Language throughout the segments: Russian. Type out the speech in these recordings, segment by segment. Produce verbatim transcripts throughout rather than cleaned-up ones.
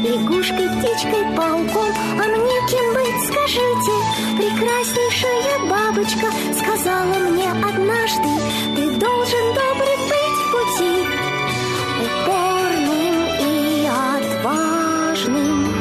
лягушкой, птичкой, пауком. А мне кем быть, скажите? Прекраснейшая бабочка сказала мне однажды: ты должен добрый быть в пути, упорным и отважным.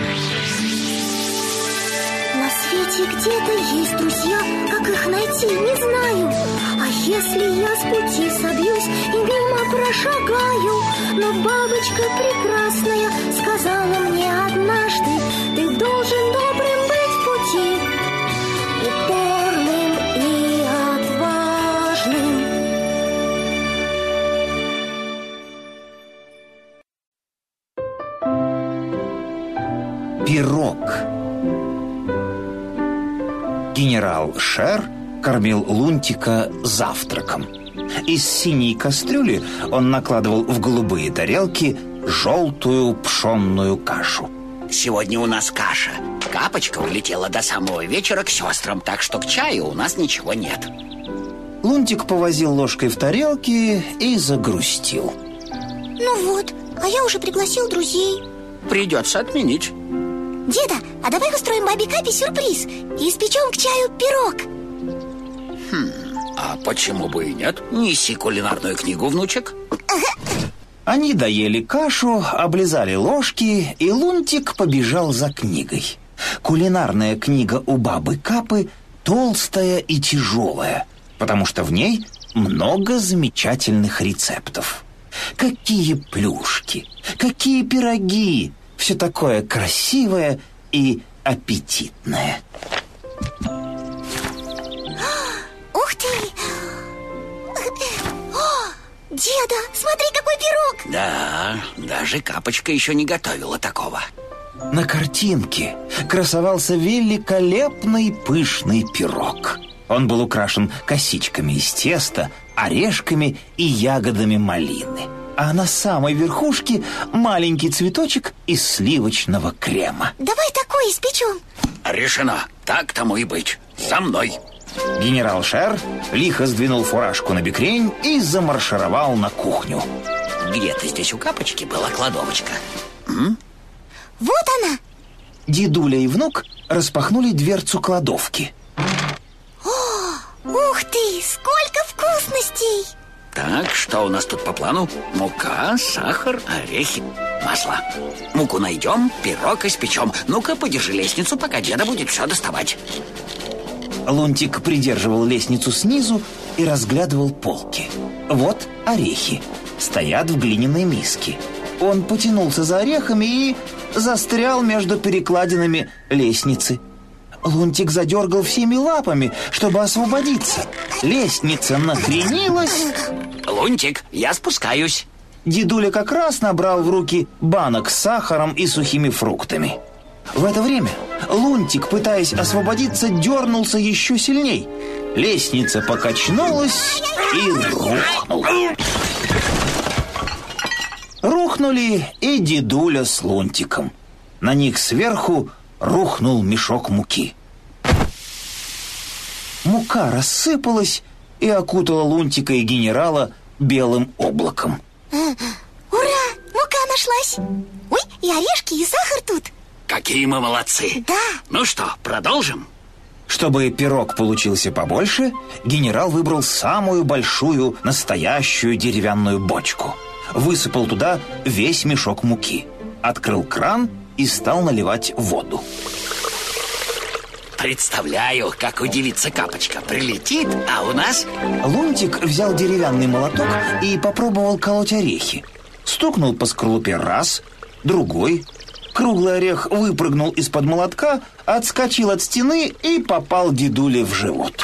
На свете где-то есть друзья, как их найти, не знаю. А если я с пути собьюсь и мимо прошагаю, но бабочка прекрасная сказала мне однажды: ты должен добрым быть в пути, упорным и отважным. Пирог. Генерал Шер кормил Лунтика завтраком. Из синей кастрюли он накладывал в голубые тарелки желтую пшенную кашу. Сегодня у нас каша. Капочка улетела до самого вечера к сестрам, так что к чаю у нас ничего нет. Лунтик повозил ложкой в тарелке и загрустил. Ну вот, а я уже пригласил друзей. Придется отменить. Деда, а давай устроим бабе Капе сюрприз и испечем к чаю пирог. Хм, а почему бы и нет? Неси кулинарную книгу, внучек. Ага. Они доели кашу, облизали ложки, и Лунтик побежал за книгой. Кулинарная книга у бабы Капы толстая и тяжелая, потому что в ней много замечательных рецептов. Какие плюшки, какие пироги! Все такое красивое и аппетитное. Ух ты! О, деда, смотри, какой пирог! Да, даже Капочка еще не готовила такого. На картинке красовался великолепный пышный пирог. Он был украшен косичками из теста, орешками и ягодами малины. А на самой верхушке маленький цветочек из сливочного крема. Давай такой испечем. Решено, так тому и быть. За мной. Генерал Шер лихо сдвинул фуражку на бекрень и замаршировал на кухню. Где-то здесь у Капочки была кладовочка. М? Вот она. Дедуля и внук распахнули дверцу кладовки. О, ух ты, сколько вкусностей! Так, что у нас тут по плану? Мука, сахар, орехи, масло. Муку найдем, пирог испечем. Ну-ка, подержи лестницу, пока деда будет все доставать. Лунтик придерживал лестницу снизу и разглядывал полки. Вот орехи. Стоят в глиняной миске. Он потянулся за орехами и застрял между перекладинами лестницы. Лунтик задергал всеми лапами, чтобы освободиться. Лестница накренилась. Лунтик, я спускаюсь. Дедуля как раз набрал в руки банок с сахаром и сухими фруктами. В это время Лунтик, пытаясь освободиться, дернулся еще сильней. Лестница покачнулась и рухнула. Рухнули и дедуля с Лунтиком. На них сверху рухнул мешок муки. Мука рассыпалась и окутала Лунтика и генерала белым облаком. Ура! Мука нашлась! Ой, и орешки, и сахар тут. Какие мы молодцы! Да! Ну что, продолжим? Чтобы пирог получился побольше, генерал выбрал самую большую настоящую деревянную бочку. Высыпал туда весь мешок муки. Открыл кран и стал наливать воду. Представляю, как удивится Капочка. Прилетит, а у нас... Лунтик взял деревянный молоток и попробовал колоть орехи. Стукнул по скорлупе раз, другой. Круглый орех выпрыгнул из-под молотка, отскочил от стены и попал дедуле в живот.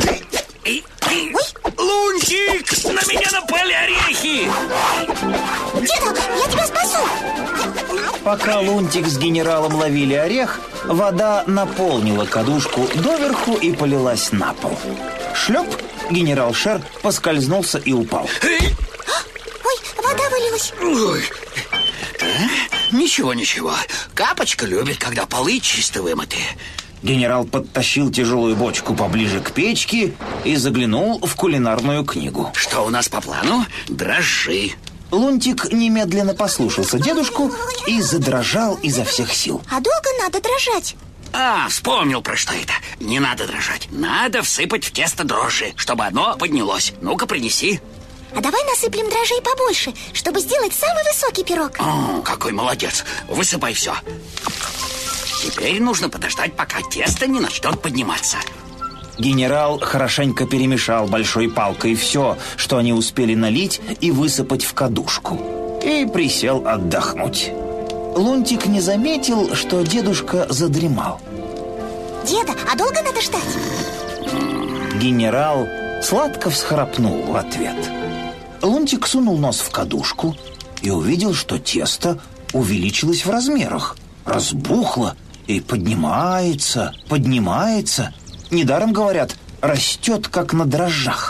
Лунтик, на меня напали орехи! Деда, я тебя спасу! Пока Лунтик с генералом ловили орех, вода наполнила кадушку доверху и полилась на пол. Шлеп, генерал Шер поскользнулся и упал. Ой, вода вылилась. Ой. Ничего, ничего. Капочка любит, когда полы чисто вымыты. Генерал подтащил тяжелую бочку поближе к печке и заглянул в кулинарную книгу. Что у нас по плану? Дрожжи. Лунтик немедленно послушался дедушку и задрожал изо всех сил. А долго надо дрожать? А, вспомнил, про что это. Не надо дрожать. Надо всыпать в тесто дрожжи, чтобы оно поднялось. Ну-ка, принеси. А давай насыплем дрожжей побольше, чтобы сделать самый высокий пирог. О, какой молодец. Высыпай все. Теперь нужно подождать, пока тесто не начнет подниматься. Генерал хорошенько перемешал большой палкой все, что они успели налить и высыпать в кадушку, и присел отдохнуть. Лунтик не заметил, что дедушка задремал. Деда, а долго надо ждать? Генерал сладко всхрапнул в ответ. Лунтик сунул нос в кадушку и увидел, что тесто увеличилось в размерах, разбухло и поднимается, поднимается. Недаром говорят, растет, как на дрожжах.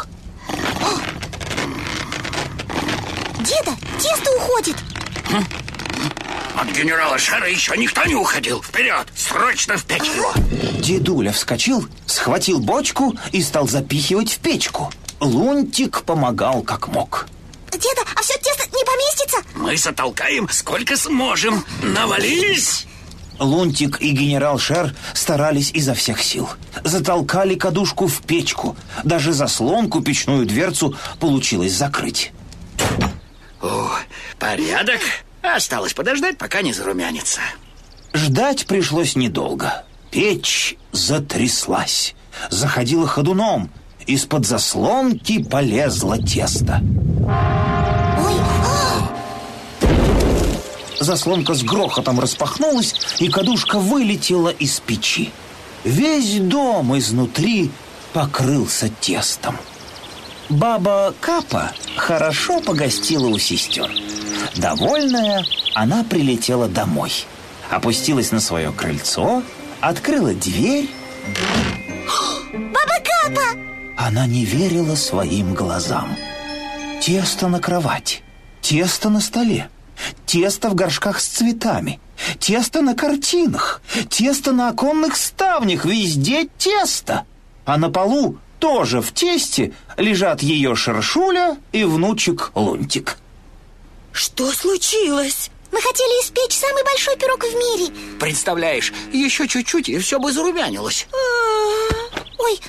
Деда, тесто уходит. Хм? От генерала Шера еще никто не уходил. Вперед, срочно в печь его. Дедуля вскочил, схватил бочку и стал запихивать в печку. Лунтик помогал как мог. Деда, а все тесто не поместится? Мы затолкаем сколько сможем. Навались! Лунтик и генерал Шер старались изо всех сил. Затолкали кадушку в печку. Даже заслонку, печную дверцу, получилось закрыть. О, порядок. Осталось подождать, пока не зарумянится. Ждать пришлось недолго. Печь затряслась, заходила ходуном. Из-под заслонки полезло тесто. Ой, а! Заслонка с грохотом распахнулась, и кадушка вылетела из печи. Весь дом изнутри покрылся тестом. Баба Капа хорошо погостила у сестер. Довольная, она прилетела домой. Опустилась на свое крыльцо, открыла дверь. Баба Капа! Она не верила своим глазам. Тесто на кровати, тесто на столе, тесто в горшках с цветами, тесто на картинах, тесто на оконных ставнях, везде тесто. А на полу тоже в тесте лежат ее Шершуля и внучек Лунтик. Что случилось? Мы хотели испечь самый большой пирог в мире. Представляешь, еще чуть-чуть, и все бы зарумянилось. Ой.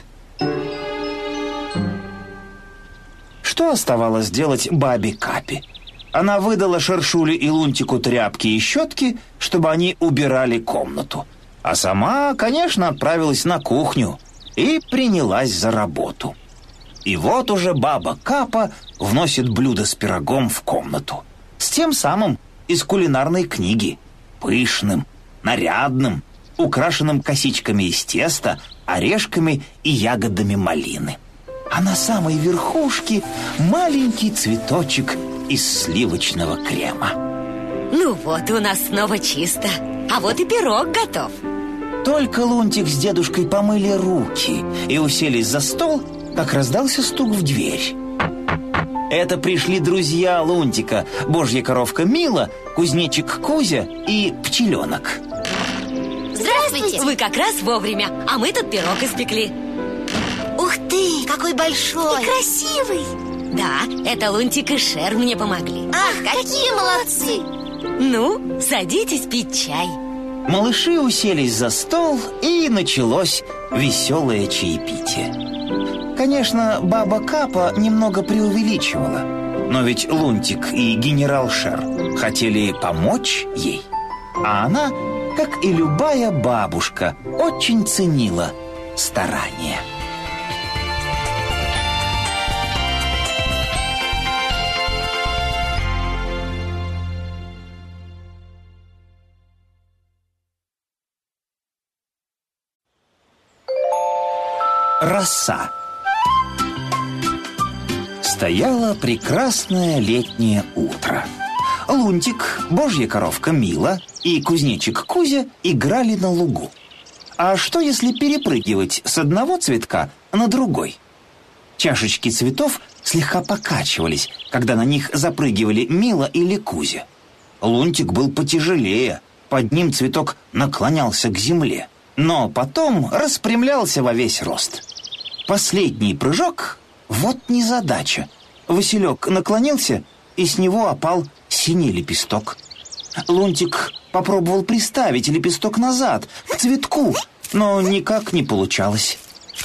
Что оставалось делать бабе Капе? Она выдала Шершуле и Лунтику тряпки и щетки, чтобы они убирали комнату. А сама, конечно, отправилась на кухню и принялась за работу. И вот уже баба Капа вносит блюдо с пирогом в комнату. С тем самым из кулинарной книги. Пышным, нарядным, украшенным косичками из теста, орешками и ягодами малины. А на самой верхушке маленький цветочек из сливочного крема. Ну вот, у нас снова чисто. А вот и пирог готов. Только Лунтик с дедушкой помыли руки и уселись за стол, как раздался стук в дверь. Это пришли друзья Лунтика, божья коровка Мила, кузнечик Кузя и пчеленок. Здравствуйте! Вы как раз вовремя, а мы тут пирог испекли. Ух ты, какой большой и красивый. Да, это Лунтик и Шер мне помогли. Ах, какие молодцы! Ну, садитесь пить чай. Малыши уселись за стол, и началось веселое чаепитие. Конечно, баба Капа немного преувеличивала, но ведь Лунтик и генерал Шер хотели помочь ей. А она, как и любая бабушка, очень ценила старания. Роса. Стояло прекрасное летнее утро. Лунтик, божья коровка Мила и кузнечик Кузя играли на лугу. А что, если перепрыгивать с одного цветка на другой? Чашечки цветов слегка покачивались, когда на них запрыгивали Мила или Кузя. Лунтик был потяжелее, под ним цветок наклонялся к земле, но потом распрямлялся во весь рост. Последний прыжок — вот незадача. Василек наклонился и с него опал синий лепесток. Лунтик попробовал приставить лепесток назад, к цветку, но никак не получалось.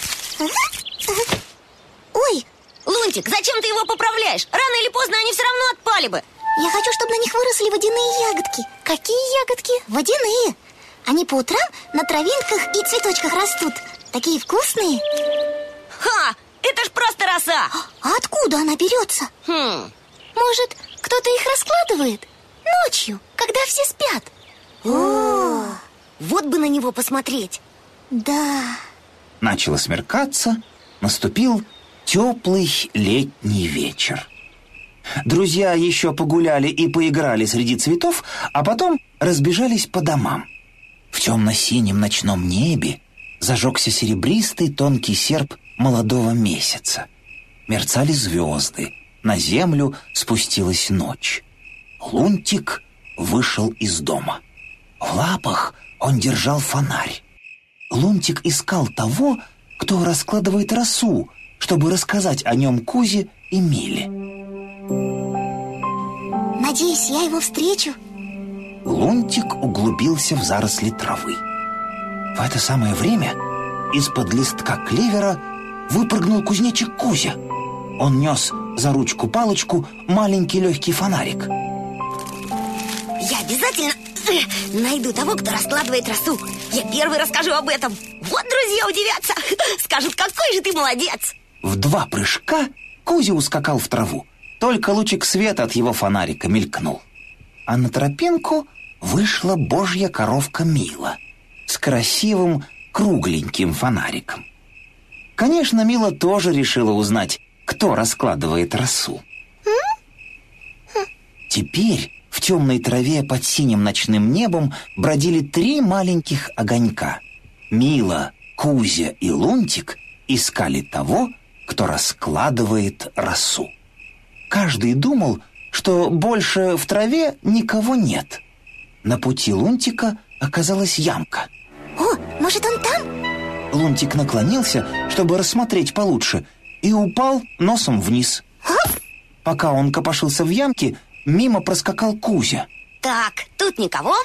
Ой, Лунтик, зачем ты его поправляешь? Рано или поздно они все равно отпали бы. я хочу, чтобы на них выросли водяные ягодки. Какие ягодки? Водяные. Они по утрам на травинках и цветочках растут. Такие вкусные. Ха, это ж просто роса. А откуда она берется? Хм. Может, кто-то их раскладывает? Ночью, когда все спят. О, вот бы на него посмотреть. Да. Начало смеркаться, наступил теплый летний вечер. Друзья еще погуляли и поиграли среди цветов, а потом разбежались по домам. В темно-синем ночном небе зажегся серебристый тонкий серп молодого месяца. Мерцали звезды, на землю спустилась ночь. Лунтик вышел из дома. В лапах он держал фонарь. Лунтик искал того, кто раскладывает росу, чтобы рассказать о нем Кузе и Миле. Надеюсь, я его встречу. Лунтик углубился в заросли травы. В это самое время из-под листка клевера выпрыгнул кузнечик Кузя. Он нес за ручку палочку маленький легкий фонарик. Я обязательно найду того, кто раскладывает росу. Я первый расскажу об этом. Вот друзья удивятся. Скажут, какой же ты молодец. В два прыжка Кузя ускакал в траву. Только лучик света от его фонарика мелькнул. А на тропинку вышла божья коровка Мила с красивым кругленьким фонариком. Конечно, Мила тоже решила узнать, кто раскладывает росу. Теперь в темной траве под синим ночным небом бродили три маленьких огонька. Мила, Кузя и Лунтик искали того, кто раскладывает росу. Каждый думал, что больше в траве никого нет. На пути Лунтика оказалась ямка. О, может, он там? Лунтик наклонился, чтобы рассмотреть получше, и упал носом вниз. Пока он копошился в ямке, мимо проскакал Кузя. Так, тут никого?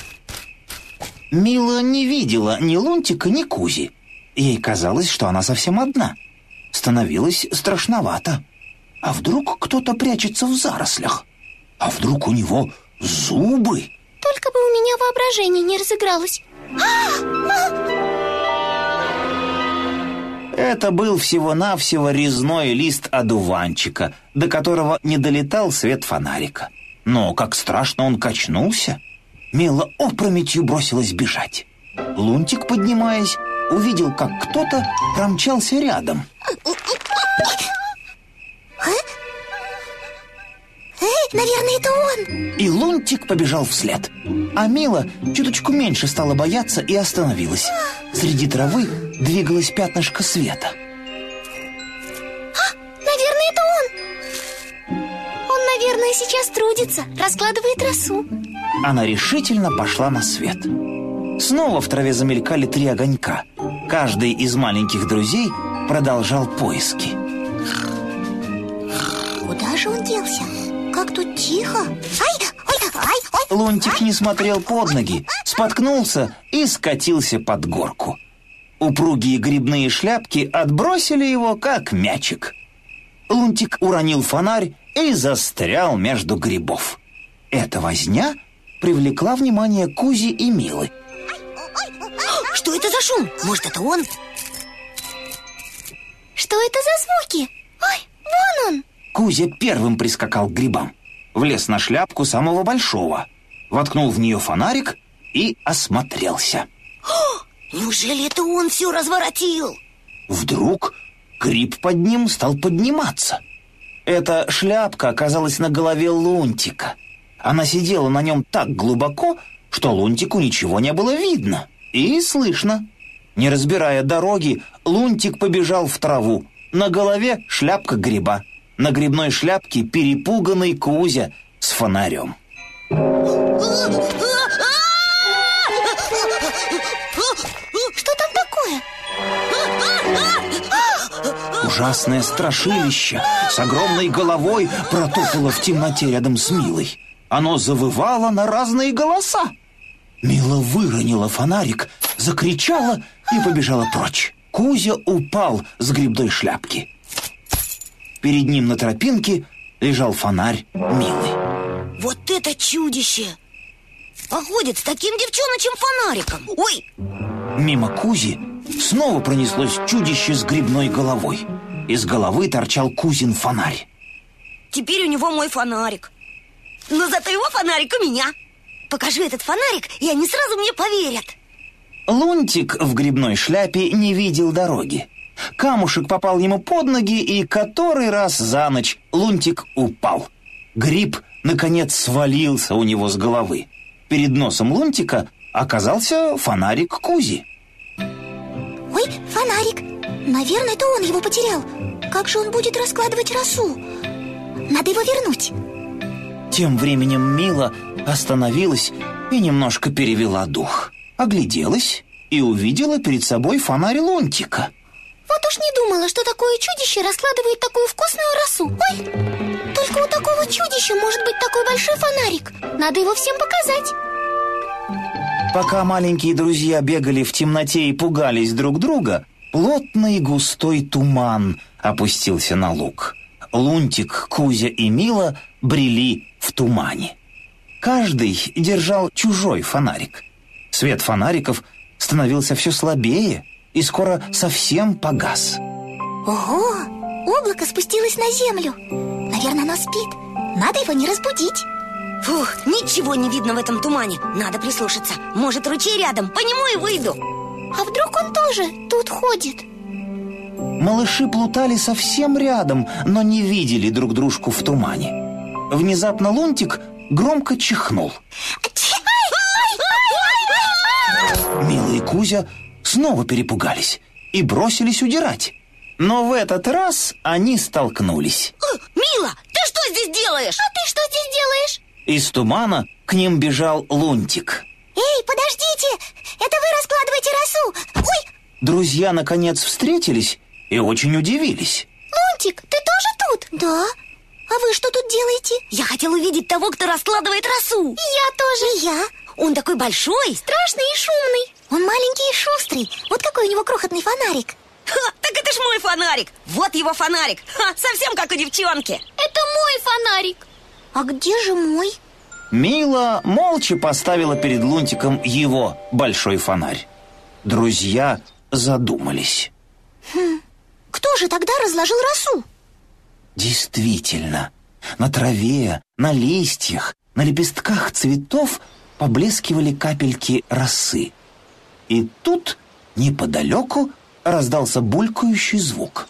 Мила не видела ни Лунтика, ни Кузи. Ей казалось, что она совсем одна. Становилось страшновато. А вдруг кто-то прячется в зарослях? А вдруг у него зубы? Только бы у меня воображение не разыгралось. Это был всего-навсего резной лист одуванчика, до которого не долетал свет фонарика. Но как страшно он качнулся. Мила опрометью бросилась бежать. Лунтик, поднимаясь, увидел, как кто-то промчался рядом. Эй, наверное, это он. И Лунтик побежал вслед. А Мила чуточку меньше стала бояться и остановилась. Среди травы двигалось пятнышко света. А, наверное, это он. Он, наверное, сейчас трудится, раскладывает росу. Она решительно пошла на свет. Снова в траве замелькали три огонька. Каждый из маленьких друзей продолжал поиски. Куда же он делся? Как тут тихо. Ай, ой, ай, ой. Лунтик не смотрел под ноги, споткнулся и скатился под горку. Упругие грибные шляпки отбросили его, как мячик. Лунтик уронил фонарь и застрял между грибов. Эта возня привлекла внимание Кузи и Милы. Что это за шум? Может, это он? Что это за звуки? Ой, вон он. Кузя первым прискакал к грибам. Влез на шляпку самого большого, воткнул в нее фонарик и осмотрелся. О, неужели это он все разворотил? Вдруг гриб под ним стал подниматься. Эта шляпка оказалась на голове Лунтика. Она сидела на нем так глубоко, что Лунтику ничего не было видно и слышно. Не разбирая дороги, Лунтик побежал в траву. На голове шляпка гриба. На грибной шляпке перепуганный Кузя с фонарем. Что там такое? Уже Ужасное страшилище с огромной головой протопало в темноте рядом с Милой. Оно завывало на разные голоса. Мила выронила фонарик, закричала и побежала прочь. Кузя упал с грибной шляпки. Перед ним на тропинке лежал фонарь Милы. Вот это чудище! А ходит с таким девчоночим фонариком. Ой! Мимо Кузи снова пронеслось чудище с грибной головой. Из головы торчал Кузин фонарь. Теперь у него мой фонарик. Но зато его фонарик у меня. Покажи этот фонарик, и они сразу мне поверят. Лунтик в грибной шляпе не видел дороги. Камушек попал ему под ноги, и который раз за ночь Лунтик упал. Гриб, наконец, свалился у него с головы. Перед носом Лунтика оказался фонарик Кузи. Ой, фонарик. Наверное, это он его потерял. Как же он будет раскладывать росу? Надо его вернуть. Тем временем Мила остановилась и немножко перевела дух. Огляделась и увидела перед собой фонарь Лунтика. Вот уж не думала, что такое чудище раскладывает такую вкусную росу. Ой, только у такого чудища может быть такой большой фонарик. Надо его всем показать. Пока маленькие друзья бегали в темноте и пугались друг друга, плотный густой туман опустился на луг. Лунтик, Кузя и Мила брели в тумане. Каждый держал чужой фонарик. Свет фонариков становился все слабее и скоро совсем погас. Ого, облако спустилось на землю. Наверное, оно спит. Надо его не разбудить. Фух, ничего не видно в этом тумане. Надо прислушаться. Может, ручей рядом, по нему и выйду. А вдруг он тоже тут ходит? Малыши плутали совсем рядом, но не видели друг дружку в тумане. Внезапно Лунтик громко чихнул. Мила и Кузя снова перепугались и бросились удирать. Но в этот раз они столкнулись. Мила, ты что здесь делаешь? А ты что здесь делаешь? Из тумана к ним бежал Лунтик. Эй, подождите! Это вы раскладываете росу! Ой! Друзья наконец встретились и очень удивились. Лунтик, ты тоже тут? Да. А вы что тут делаете? Я хотел увидеть того, кто раскладывает росу. И я тоже. И я. Он такой большой, страшный и шумный. Он маленький и шустрый. Вот какой у него крохотный фонарик. Ха, так это ж мой фонарик. Вот его фонарик. Ха, совсем как у девчонки. Это мой фонарик. А где же мой? Мила молча поставила перед Лунтиком его большой фонарь. Друзья задумались. Хм, кто же тогда разложил росу? Действительно, на траве, на листьях, на лепестках цветов поблескивали капельки росы. И тут неподалеку раздался булькающий звук.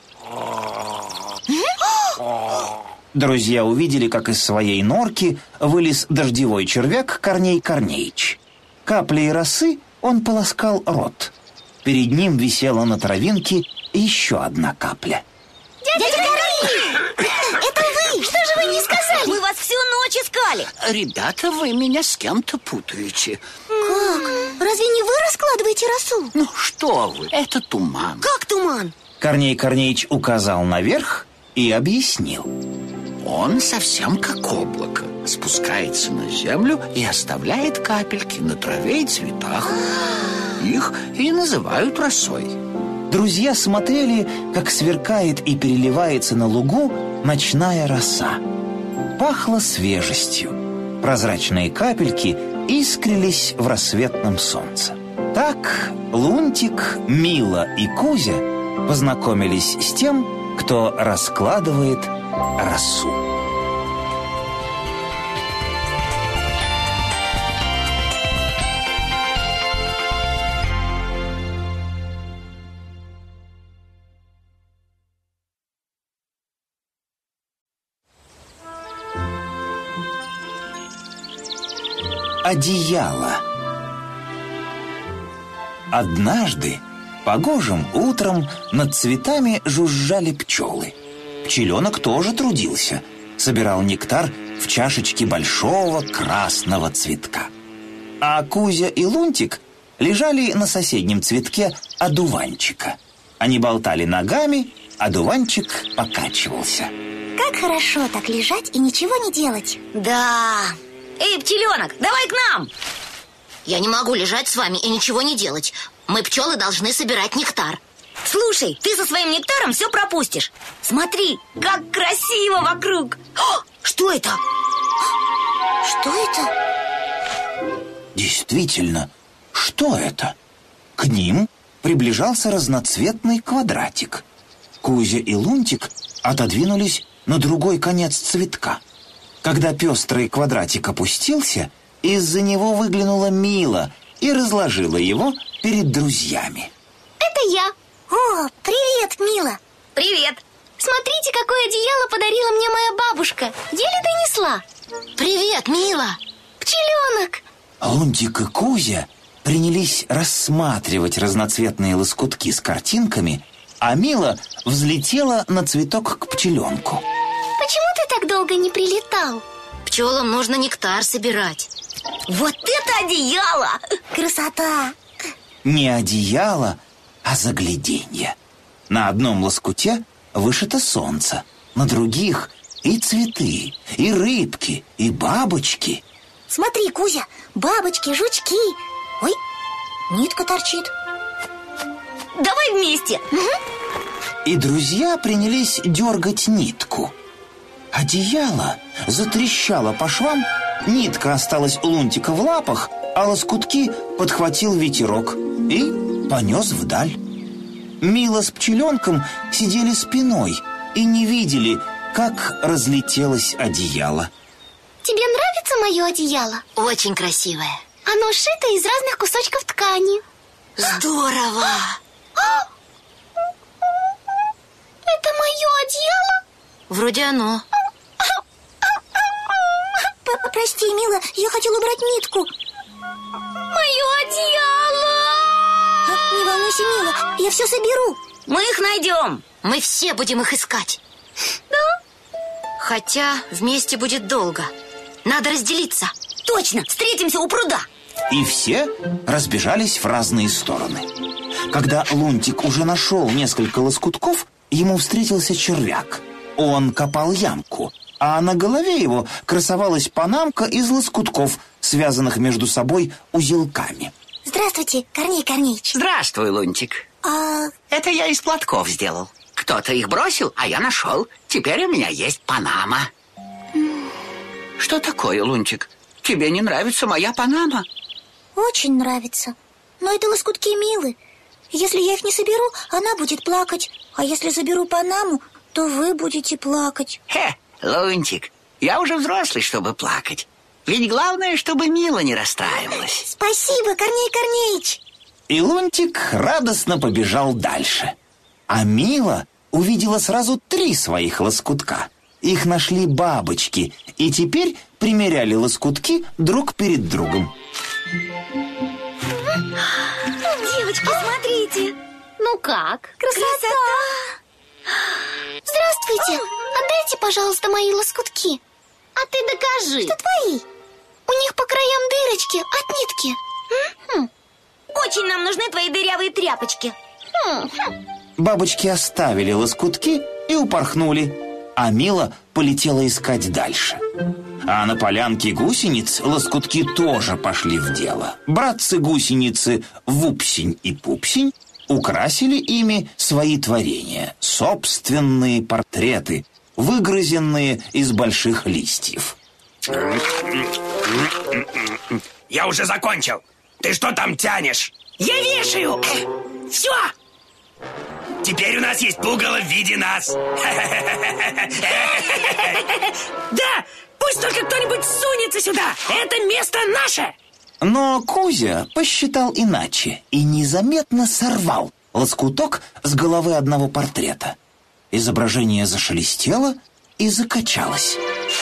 Друзья увидели, как из своей норки вылез дождевой червяк Корней Корнеич. Каплей росы он полоскал рот. Перед ним висела на травинке еще одна капля. Дядя Корней! Это вы! Что же вы не сказали? Мы вас всю ночь искали. Ребята, вы меня с кем-то путаете. Как? Разве не вы раскладываете росу? Ну что вы, это туман. Как туман? Корней Корнеич указал наверх и объяснил. Он совсем как облако. Спускается на землю и оставляет капельки на траве и цветах. Их и называют росой. Друзья смотрели, как сверкает и переливается на лугу ночная роса. Пахло свежестью. Прозрачные капельки искрились в рассветном солнце. Так Лунтик, Мила и Кузя познакомились с тем, кто раскладывает росу. Одеяло. Однажды погожим утром над цветами жужжали пчелы. Пчеленок тоже трудился, собирал нектар в чашечке большого красного цветка. А Кузя и Лунтик лежали на соседнем цветке одуванчика. Они болтали ногами, одуванчик покачивался. Как хорошо так лежать и ничего не делать. Да. Эй, пчеленок, давай к нам. Я не могу лежать с вами и ничего не делать. Мы, пчелы, должны собирать нектар. Слушай, ты со своим нектаром все пропустишь. Смотри, как красиво вокруг. О, что это? Что это? Действительно, что это? К ним приближался разноцветный квадратик. Кузя и Лунтик отодвинулись на другой конец цветка. Когда пестрый квадратик опустился, из-за него выглянула Мила и разложила его перед друзьями. Это я. О, привет, Мила. Привет. Смотрите, какое одеяло подарила мне моя бабушка. Еле донесла. Привет, Мила. Пчеленок. Лунтик и Кузя принялись рассматривать разноцветные лоскутки с картинками, а Мила взлетела на цветок к пчеленку. Почему ты так долго не прилетал? Пчелам нужно нектар собирать. Вот это одеяло! Красота! Не одеяло, а загляденье. На одном лоскуте вышито солнце, на других и цветы, и рыбки, и бабочки. Смотри, Кузя, бабочки, жучки. Ой, нитка торчит. Давай вместе. И друзья принялись дергать нитку. Одеяло затрещало по швам, нитка осталась у Лунтика в лапах, а лоскутки подхватил ветерок и понес вдаль. Мила с пчеленком сидели спиной и не видели, как разлетелось одеяло. Тебе нравится мое одеяло? Очень красивое. Оно сшито из разных кусочков ткани. Здорово! Это мое одеяло? Вроде оно. Прости, Мила, я хотела убрать нитку. Мое одеяло! Не волнуйся, Мила, я все соберу. Мы их найдем. Мы все будем их искать. Да? Хотя вместе будет долго. Надо разделиться. Точно, встретимся у пруда. И все разбежались в разные стороны. Когда Лунтик уже нашел несколько лоскутков, ему встретился червяк. Он копал ямку, а на голове его красовалась панамка из лоскутков, связанных между собой узелками. Здравствуйте, Корней Корнеич. Здравствуй, Лунтик. А... Это я из платков сделал. Кто-то их бросил, а я нашел. Теперь у меня есть панама. Что такое, Лунтик? Тебе не нравится моя панама? Очень нравится. Но это лоскутки Милы. Если я их не соберу, она будет плакать. А если заберу панаму, то вы будете плакать. Хе, Лунтик, я уже взрослый, чтобы плакать. Ведь главное, чтобы Мила не расстраивалась. Спасибо, Корней Корнеич. И Лунтик радостно побежал дальше. А Мила увидела сразу три своих лоскутка. Их нашли бабочки, и теперь примеряли лоскутки друг перед другом. Девочки, смотрите. Ну как? Красота! Здравствуйте. Отдайте, пожалуйста, мои лоскутки. А ты докажи. Что твои? У них по краям дырочки от нитки. Хм. Очень нам нужны твои дырявые тряпочки. Хм. Бабочки оставили лоскутки и упорхнули, а Мила полетела искать дальше. А на полянке гусениц лоскутки тоже пошли в дело. Братцы-гусеницы Вупсень и Пупсень украсили ими свои творения, собственные портреты, выгрызенные из больших листьев. Я уже закончил. Ты что там тянешь? Я вешаю. Все. Теперь у нас есть пугало в виде нас. Да, пусть только кто-нибудь сунется сюда. Это место наше. Но Кузя посчитал иначе и незаметно сорвал лоскуток с головы одного портрета. Изображение зашелестело и закачалось.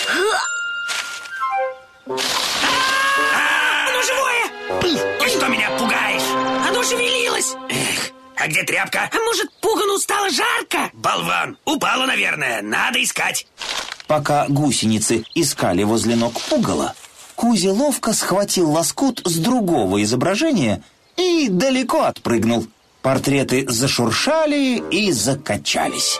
Оно живое! Ты что меня пугаешь? Оно шевелилось! Эх, а где тряпка? А может, пугану стало жарко? Болван, упала, наверное, надо искать. Пока гусеницы искали возле ног пугала, Кузя ловко схватил лоскут с другого изображения и далеко отпрыгнул. Портреты зашуршали и закачались.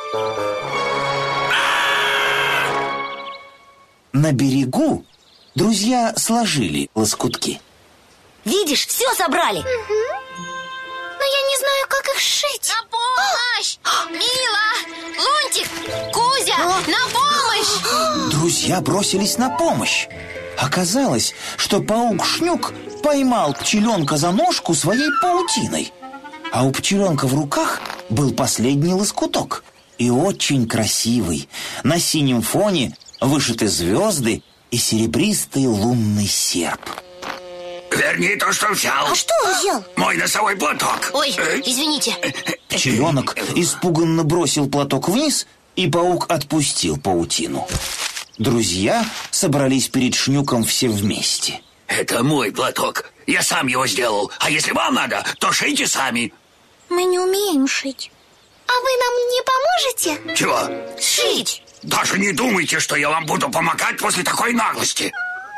На берегу друзья сложили лоскутки. Видишь, все собрали. Но я не знаю, как их сшить. На помощь! Мила! Лунтик! Кузя! На помощь! Друзья бросились на помощь. Оказалось, что паук-шнюк поймал пчеленка за ножку своей паутиной. А у пчеленка в руках был последний лоскуток. И очень красивый. На синем фоне вышиты звезды и серебристый лунный серп. Верни то, что взял. А что он взял? Мой носовой платок. Ой, извините. Пчеленок испуганно бросил платок вниз, и паук отпустил паутину. Друзья собрались перед Шнюком все вместе. Это мой платок. Я сам его сделал. А если вам надо, то шейте сами. Мы не умеем шить. А вы нам не поможете? Чего? Шить! Даже не думайте, что я вам буду помогать после такой наглости.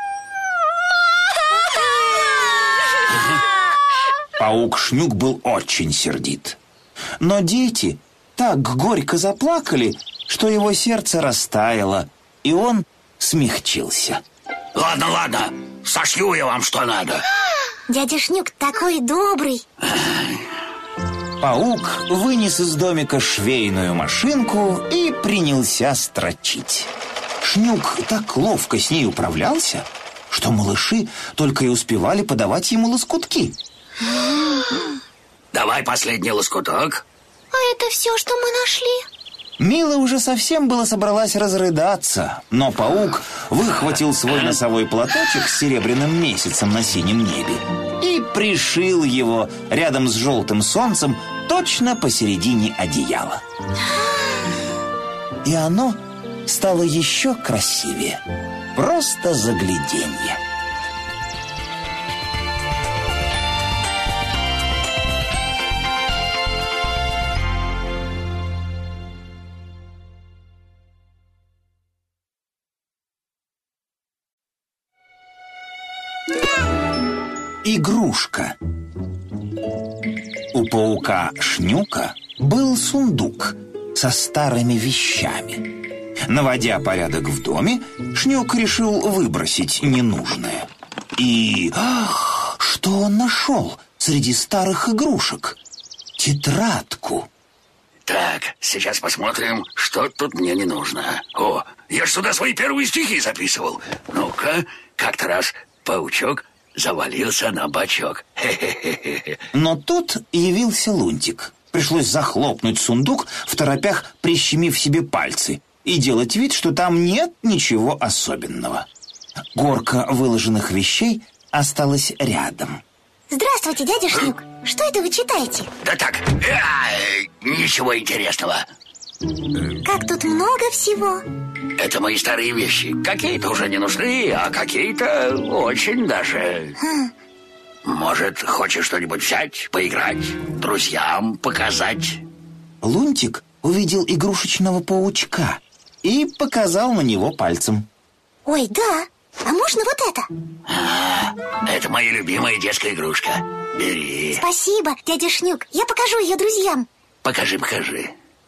Паук-шнюк был очень сердит. Но дети так горько заплакали, что его сердце растаяло, и он смягчился. Ладно, ладно, сошью я вам что надо. Дядя Шнюк такой добрый. Паук вынес из домика швейную машинку и принялся строчить. Шнюк так ловко с ней управлялся, что малыши только и успевали подавать ему лоскутки. Давай последний лоскуток. А это все, что мы нашли? Мила уже совсем было собралась разрыдаться, но паук выхватил свой носовой платочек с серебряным месяцем на синем небе и пришил его рядом с желтым солнцем точно посередине одеяла. И оно стало еще красивее. Просто загляденье. Игрушка. У паука Шнюка был сундук со старыми вещами. Наводя порядок в доме, Шнюк решил выбросить ненужное. И ах, что он нашел среди старых игрушек? Тетрадку. Так, сейчас посмотрим, что тут мне не нужно. О, я ж сюда свои первые стихи записывал. Ну-ка, как-то раз паучок завалился на бочок. Хе-хе-хе-хе. Но тут явился Лунтик. Пришлось захлопнуть сундук, второпях прищемив себе пальцы, и делать вид, что там нет ничего особенного. Горка выложенных вещей осталась рядом. Здравствуйте, дядя Шнюк. Что это вы читаете? Да так, э, ничего интересного. Как тут много всего. Это мои старые вещи. Какие-то уже не нужны, а какие-то очень даже. Хм. Может, хочешь что-нибудь взять, поиграть, друзьям показать? Лунтик увидел игрушечного паучка и показал на него пальцем. Ой, да. А можно вот это? А, это моя любимая детская игрушка. Бери. Спасибо, дядя Шнюк. Я покажу ее друзьям. Покажи, покажи.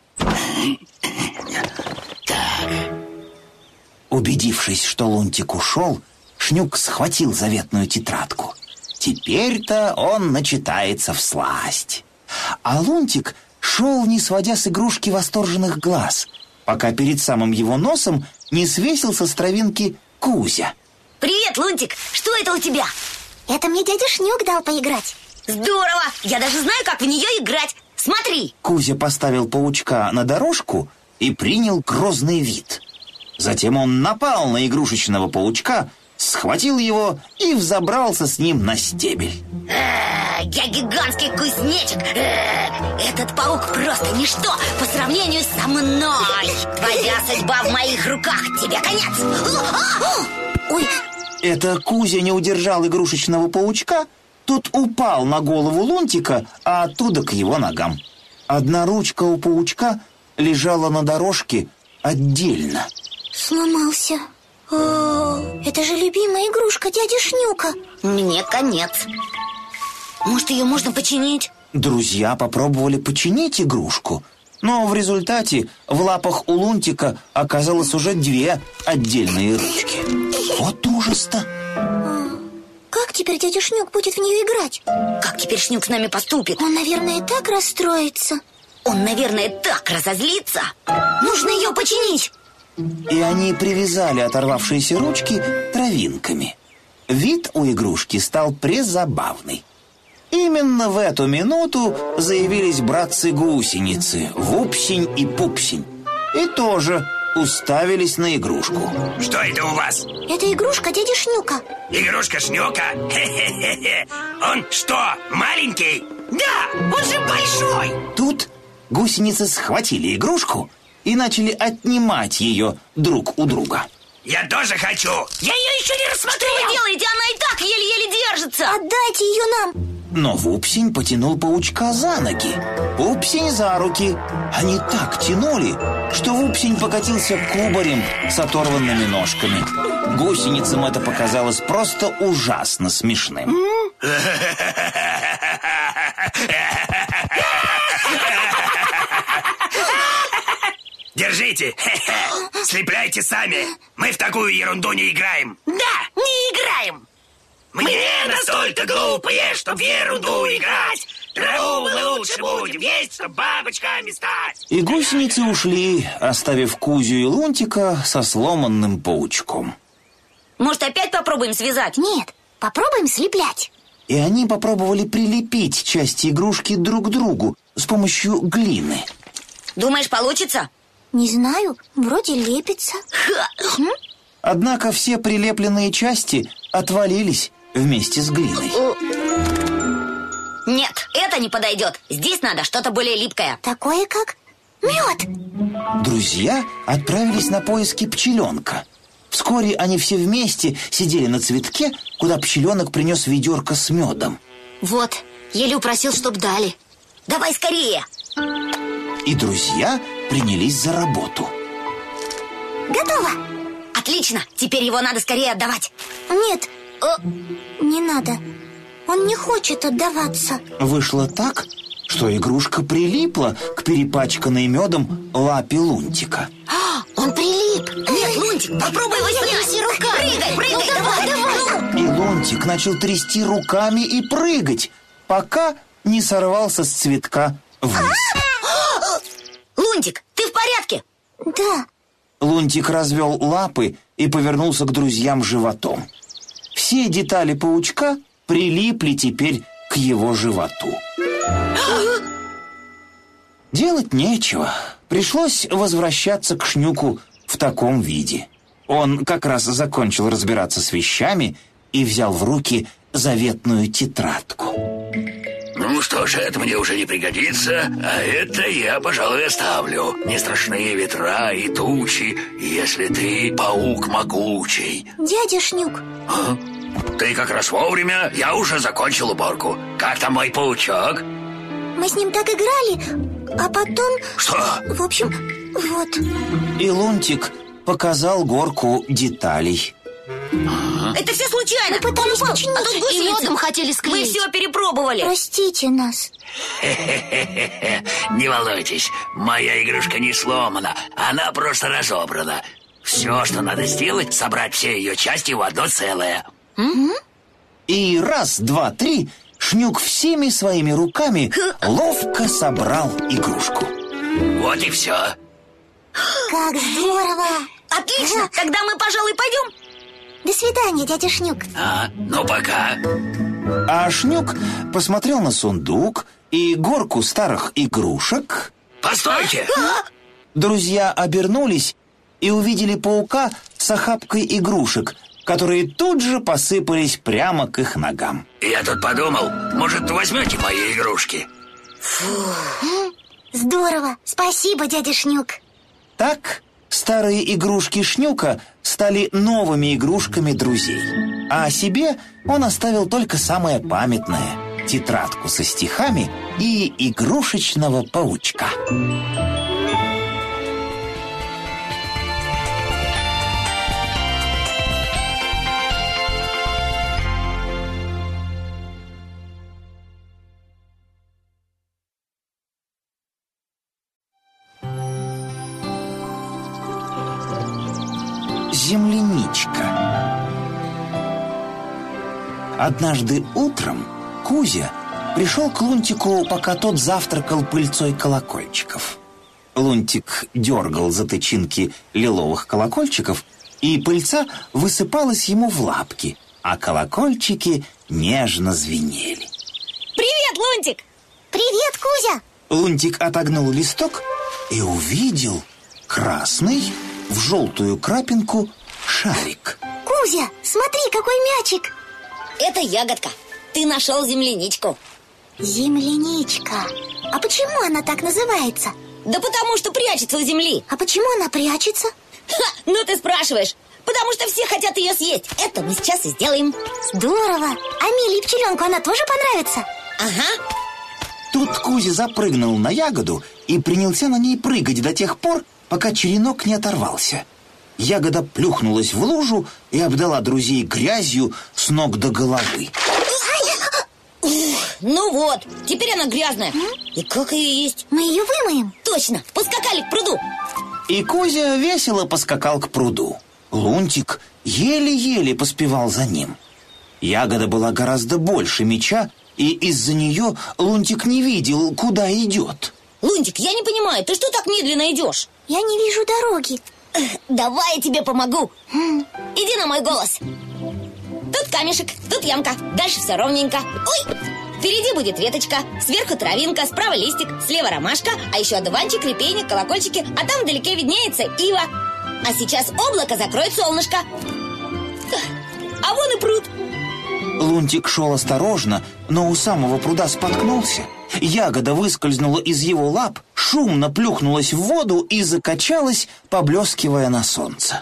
Так. Убедившись, что Лунтик ушел, Шнюк схватил заветную тетрадку. Теперь-то он начитается всласть. А Лунтик шел, не сводя с игрушки восторженных глаз, пока перед самым его носом не свесился с травинки Кузя. Привет, Лунтик, что это у тебя? Это мне дядя Шнюк дал поиграть. Здорово, я даже знаю, как в нее играть. Смотри. Кузя поставил паучка на дорожку и принял грозный вид. Затем он напал на игрушечного паучка, схватил его и взобрался с ним на стебель. А, я гигантский кузнечик. А, этот паук просто ничто по сравнению со мной. Твоя судьба в моих руках, тебе конец. Ой, Это Кузя не удержал игрушечного паучка, тот упал на голову Лунтика, а оттуда к его ногам. Одна ручка у паучка лежала на дорожке отдельно. сломался. О, это же любимая игрушка дяди Шнюка. Мне конец. Может, ее можно починить? Друзья попробовали починить игрушку, но в результате в лапах у Лунтика оказалось уже две отдельные ручки. Вот ужас-то! Как теперь дядя Шнюк будет в нее играть? Как теперь Шнюк с нами поступит? Он, наверное, так расстроится. Он, наверное, так разозлится. Нужно ее починить. И они привязали оторвавшиеся ручки травинками. Вид у игрушки стал презабавный. Именно в эту минуту заявились братцы-гусеницы Вупсень и Пупсень. И тоже уставились на игрушку. Что это у вас? Это игрушка дяди Шнюка. Игрушка Шнюка? Хе-хе-хе. Он что, маленький? Да, он же большой. Тут гусеницы схватили игрушку и начали отнимать ее друг у друга. Я тоже хочу. Я ее еще не рассмотрел. Что вы делаете? Она и так еле-еле держится. Отдайте ее нам. Но Вупсень потянул паучка за ноги, Пупсень за руки. Они так тянули, что Вупсень покатился кубарем с оторванными ножками. Гусеницам это показалось просто ужасно смешным. Держите. Слепляйте сами. Мы в такую ерунду не играем. Да, не играем. Мы не настолько глупые, чтоб в ерунду играть. Траву мы лучше будем есть, чтоб бабочками стать. И гусеницы ушли, оставив Кузю и Лунтика со сломанным паучком. Может, опять попробуем связать? Нет, попробуем слеплять. И они попробовали прилепить части игрушки друг к другу с помощью глины. Думаешь, получится? Не знаю, вроде лепится. Однако все прилепленные части отвалились вместе с глиной. Нет, это не подойдет. Здесь надо что-то более липкое. Такое как мед. Друзья отправились на поиски пчеленка. Вскоре они все вместе сидели на цветке, куда пчеленок принес ведерко с медом. Вот, еле упросил, чтоб дали. Давай скорее. И друзья принялись за работу. Готово. Отлично, теперь его надо скорее отдавать. Нет, о, не надо. Он не хочет отдаваться. Вышло так, что игрушка прилипла к перепачканной медом лапе Лунтика. А, он прилип. Нет, Лунтик, попробуй его снять. Прыгай, прыгай, Ну, давай, давай. И Лунтик начал трясти руками и прыгать, пока не сорвался с цветка вниз. Лунтик, ты в порядке? Да. Лунтик развел лапы и повернулся к друзьям животом. Все детали паучка прилипли теперь к его животу. Делать нечего. Пришлось возвращаться к Шнюку в таком виде. Он как раз закончил разбираться с вещами и взял в руки заветную тетрадку. Ну что ж, это мне уже не пригодится, а это я, пожалуй, оставлю. Не страшные ветра и тучи, если ты паук могучий. Дядя Шнюк. А? Ты как раз вовремя, я уже закончил уборку. Как там мой паучок? Мы с ним так играли, а потом... Что? В общем, вот. И Лунтик показал горку деталей. Это все случайно. Мы пытались Он упал, починить. а тут И гусеницы. медом хотели Мы склеить. все перепробовали. Простите нас. Не волнуйтесь, моя игрушка не сломана, она просто разобрана. Все, что надо сделать, собрать все ее части в одно целое. И раз, два, три, Шнюк всеми своими руками ловко собрал игрушку. Вот и все. Как здорово. Отлично, тогда мы, пожалуй, пойдем. До свидания, дядя Шнюк. А, ну пока. А Шнюк посмотрел на сундук и горку старых игрушек. Постойте! Друзья обернулись и увидели паука с охапкой игрушек, которые тут же посыпались прямо к их ногам. Я тут подумал, может, возьмете мои игрушки? Здорово. Спасибо, дядя Шнюк. Так старые игрушки Шнюка стали новыми игрушками друзей. А о себе он оставил только самое памятное — тетрадку со стихами и игрушечного паучка. земляничка. Однажды утром Кузя пришел к Лунтику, пока тот завтракал пыльцой колокольчиков. Лунтик дергал за тычинки лиловых колокольчиков, и пыльца высыпалась ему в лапки, а колокольчики нежно звенели. Привет, Лунтик! Привет, Кузя! Лунтик отогнул листок и увидел красный в желтую крапинку шарик. Кузя, смотри, какой мячик! Это ягодка. Ты нашел земляничку. Земляничка. А почему она так называется? Да потому что прячется у земли. А почему она прячется? Ха, ну ты спрашиваешь. Потому что все хотят ее съесть. Это мы сейчас и сделаем. Здорово. А Миле и пчеленку она тоже понравится? Ага. Тут Кузя запрыгнул на ягоду и принялся на ней прыгать до тех пор, пока черенок не оторвался. Ягода плюхнулась в лужу и обдала друзей грязью с ног до головы. Ну вот, теперь она грязная. И как ее есть? Мы ее вымоем. Точно, поскакали к пруду. И Кузя весело поскакал к пруду. Лунтик еле-еле поспевал за ним. Ягода была гораздо больше мяча, и из-за нее Лунтик не видел, куда идет. Лунтик, я не понимаю, ты что так медленно идешь? Я не вижу дороги. Давай я тебе помогу. Иди на мой голос. Тут камешек, тут ямка. Дальше все ровненько. Ой! Впереди будет веточка, сверху травинка, справа листик, слева ромашка, а еще одуванчик, репейник, колокольчики, а там вдалеке виднеется ива. А сейчас облако закроет солнышко. А вон и пруд. Лунтик шел осторожно, но у самого пруда споткнулся. Ягода выскользнула из его лап, шумно плюхнулась в воду и закачалась, поблескивая на солнце.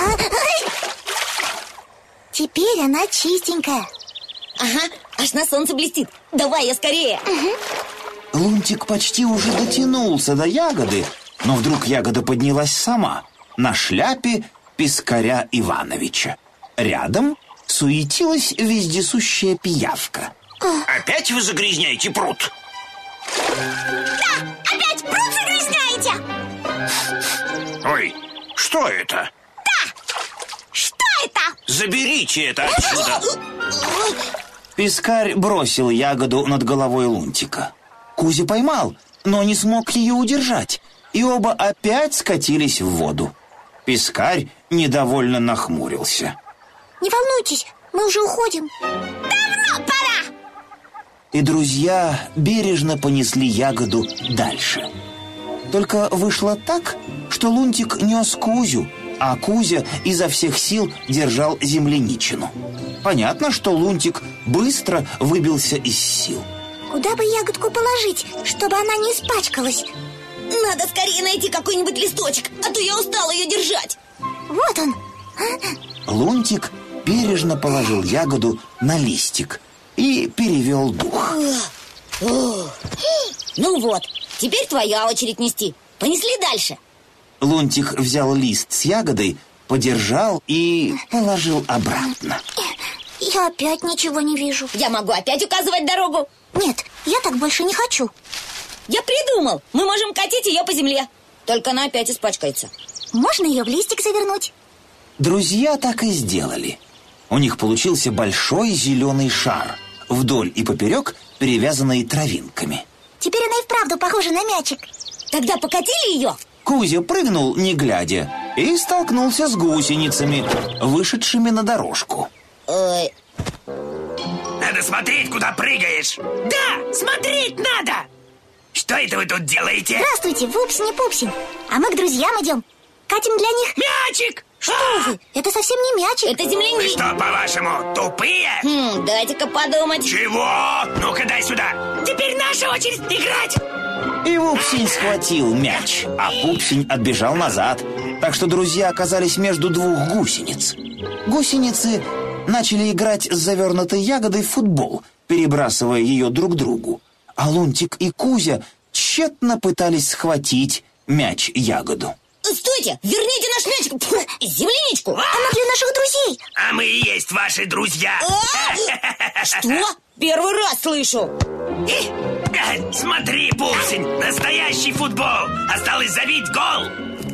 Теперь она чистенькая. Ага, аж на солнце блестит. Давай я скорее. Угу. Лунтик почти уже дотянулся до ягоды, но вдруг ягода поднялась сама на шляпе Пискаря Ивановича. Рядом суетилась вездесущая пиявка. Опять вы загрязняете пруд? Да, опять пруд загрязняете. Ой, что это? Что это? Заберите это отсюда. Пискарь бросил ягоду над головой Лунтика. Кузя поймал, но не смог ее удержать, и оба опять скатились в воду. Пискарь недовольно нахмурился. Не волнуйтесь, мы уже уходим. Давно пора. И друзья бережно понесли ягоду дальше. Только вышло так, что Лунтик нес Кузю, а Кузя изо всех сил держал земляничину. Понятно, что Лунтик быстро выбился из сил. Куда бы ягодку положить, чтобы она не испачкалась? Надо скорее найти какой-нибудь листочек, а то я устала ее держать. Вот он. Лунтик бережно положил ягоду на листик и перевел дух. Ну вот, теперь твоя очередь нести. Понесли дальше. Лунтик взял лист с ягодой, подержал и положил обратно. Я опять ничего не вижу. Я могу опять указывать дорогу. Нет, я так больше не хочу. Я придумал, мы можем катить ее по земле. Только она опять испачкается. Можно ее в листик завернуть? Друзья так и сделали. У них получился большой зеленый шар, вдоль и поперек перевязанный травинками. Теперь она и вправду похожа на мячик. Тогда покатили ее. Кузя прыгнул, не глядя, и столкнулся с гусеницами, вышедшими на дорожку. Ой. Надо смотреть, куда прыгаешь. Да, смотреть надо. Что это вы тут делаете? Здравствуйте, Вупсень-Пупсень. А мы к друзьям идем. Катим для них... Мячик! Что вы? Это совсем не мячик. Это Вы земляничка. что, по-вашему, тупые? Хм, дайте-ка подумать. Чего? Ну-ка дай сюда. Теперь наша очередь играть. И Вупсень схватил мяч, а Пупсень отбежал назад, так что друзья оказались между двух гусениц. Гусеницы начали играть с завернутой ягодой в футбол, перебрасывая ее друг другу. А Лунтик и Кузя тщетно пытались схватить мяч-ягоду. Стойте, верните наш мячик. Фу, земляничку. Она для наших друзей. А мы и есть ваши друзья. Что? Первый раз слышу. Смотри, Пупсень, настоящий футбол. Осталось забить гол.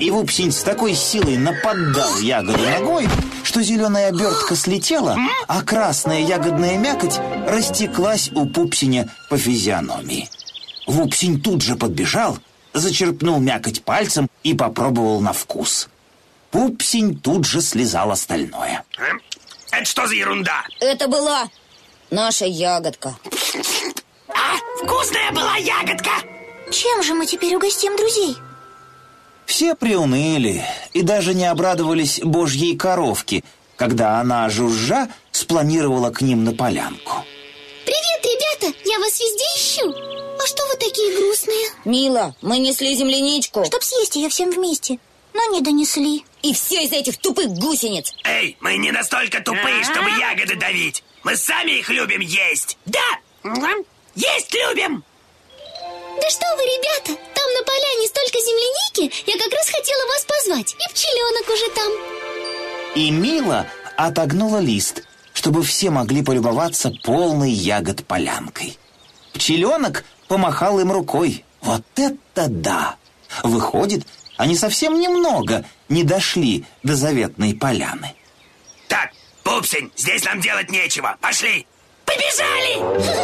И Вупсень с такой силой наподдал ягоду ногой, что зеленая обертка слетела, а красная ягодная мякоть растеклась у Пупсеня по физиономии. Вупсень тут же подбежал, зачерпнул мякоть пальцем и попробовал на вкус. Пупсень тут же слезал остальное. Это что за ерунда? Это была наша ягодка. А, вкусная была ягодка! Чем же мы теперь угостим друзей? Все приуныли и даже не обрадовались божьей коровке, когда она, жужжа, спланировала к ним на полянку. Привет, ребята! Я вас везде ищу. А что вы такие грустные? Мила, мы несли земляничку. Чтоб съесть ее всем вместе, но не донесли. И все из-за этих тупых гусениц. Эй, мы не настолько тупые, чтобы ягоды давить. Мы сами их любим есть. Да, есть любим. Да что вы, ребята, там на поляне столько земляники, я как раз хотела вас позвать. И пчеленок уже там. И Мила отогнула лист, чтобы все могли полюбоваться полной ягод полянкой. Пчеленок помахал им рукой. Вот это да! Выходит, они совсем немного не дошли до заветной поляны. Так, Пупсень, здесь нам делать нечего. Пошли. Побежали!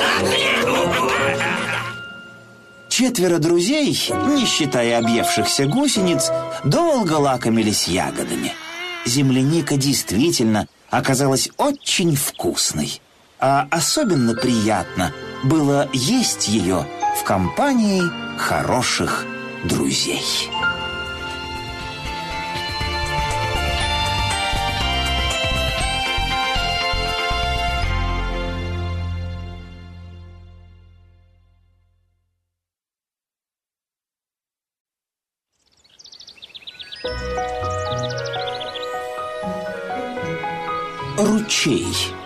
Четверо друзей, не считая объевшихся гусениц, долго лакомились ягодами. Земляника действительно оказалась очень вкусной. А особенно приятно было есть ее в компании хороших друзей. Ручей.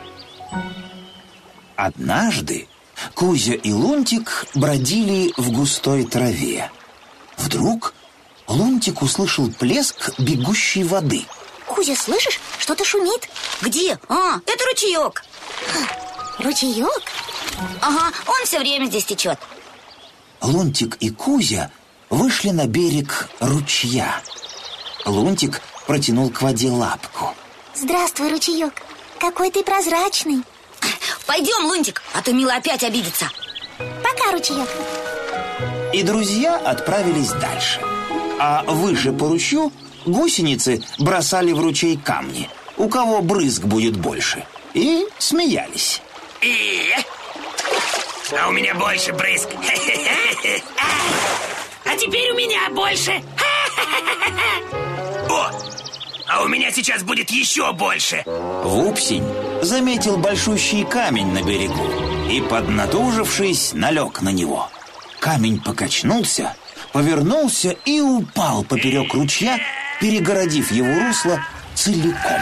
Однажды Кузя и Лунтик бродили в густой траве. Вдруг Лунтик услышал плеск бегущей воды. Кузя, слышишь? Что-то шумит. Где? А, это ручеек. Ручеек? Ага, он все время здесь течет. Лунтик и Кузя вышли на берег ручья. Лунтик протянул к воде лапку. Здравствуй, ручеек. Какой ты прозрачный. Пойдем, Лунтик, а то Мила опять обидится. Пока, ручеек. И друзья отправились дальше. А выше по ручью гусеницы бросали в ручей камни, у кого брызг будет больше, и смеялись. И... А у меня больше брызг. А теперь у меня больше. О! А у меня сейчас будет еще больше. Вупсень заметил большущий камень на берегу и, поднатужившись, налег на него. Камень покачнулся, повернулся и упал поперек ручья, перегородив его русло целиком.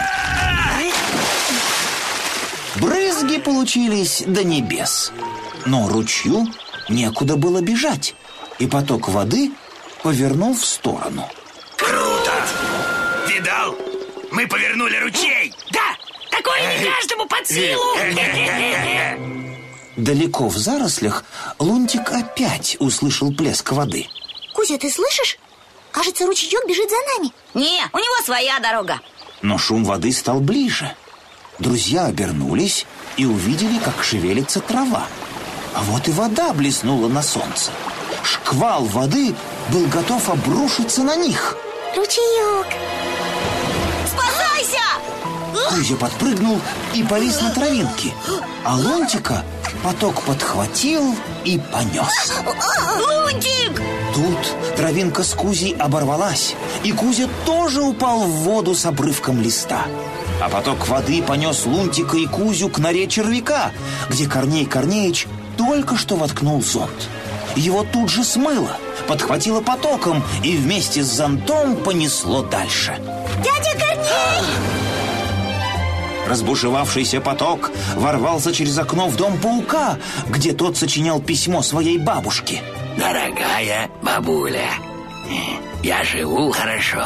Брызги получились до небес, но ручью некуда было бежать, и поток воды повернул в сторону. Круто! Видал? Мы повернули ручей. Да, такое не каждому под силу. Далеко в зарослях Лунтик опять услышал плеск воды. Кузя, ты слышишь? Кажется, ручеек бежит за нами. Не, у него своя дорога. Но шум воды стал ближе. Друзья обернулись и увидели, как шевелится трава. А вот и вода блеснула на солнце. Шквал воды был готов обрушиться на них. Ручеек! Спасайся! Кузя подпрыгнул и повис на травинке, а Лунтика поток подхватил и понес. Лунтик! Тут травинка с Кузей оборвалась, и Кузя тоже упал в воду с обрывком листа. А поток воды понес Лунтика и Кузю к норе червяка, где Корней Корнеич только что воткнул зонт. Его тут же смыло, подхватило потоком и вместе с зонтом понесло дальше. Дядя Корней! Разбушевавшийся поток ворвался через окно в дом паука, где тот сочинял письмо своей бабушке. Дорогая бабуля, я живу хорошо.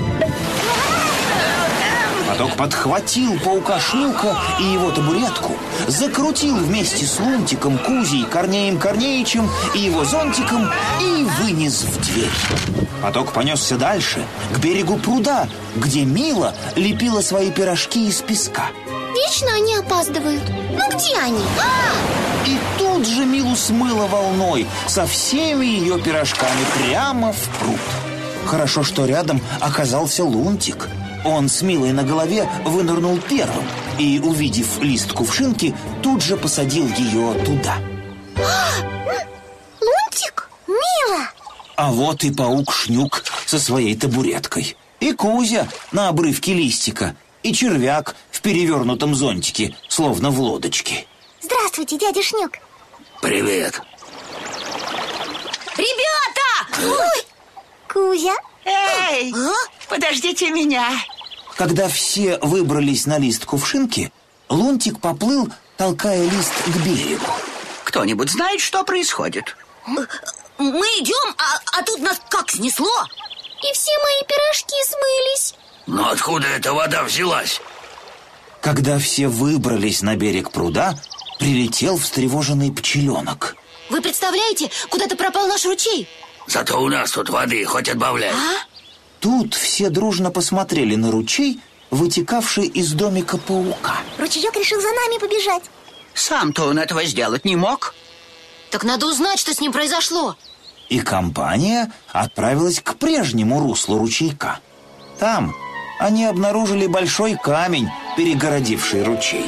Поток подхватил паука Шнука и его табуретку, закрутил вместе с Лунтиком, Кузей, Корнеем Корнеичем и его зонтиком и вынес в дверь. Поток понесся дальше, к берегу пруда, где Мила лепила свои пирожки из песка. Вечно они опаздывают. Ну где они? А! И тут же Милу смыло волной со всеми ее пирожками прямо в пруд. Хорошо, что рядом оказался Лунтик. Он с Милой на голове вынырнул первым и, увидев лист кувшинки, тут же посадил ее туда. Лунтик? Мила! А вот и паук-шнюк со своей табуреткой, и Кузя на обрывке листика, и червяк в перевернутом зонтике, словно в лодочке. Здравствуйте, дядя Шнюк. Привет. Ребята! Ой! Кузя? Эй, А? подождите меня. Когда все выбрались на лист кувшинки, Лунтик поплыл, толкая лист к берегу. Кто-нибудь знает, что происходит? Мы идем, а, а тут нас как снесло? И все мои пирожки смылись. Но откуда эта вода взялась? Когда все выбрались на берег пруда, прилетел встревоженный пчеленок. Вы представляете, куда-то пропал наш ручей? Зато у нас тут воды хоть отбавляй. А? Тут все дружно посмотрели на ручей, вытекавший из домика паука. Ручеек решил за нами побежать. Сам-то он этого сделать не мог. Так надо узнать, что с ним произошло. И компания отправилась к прежнему руслу ручейка. Там они обнаружили большой камень, перегородивший ручей.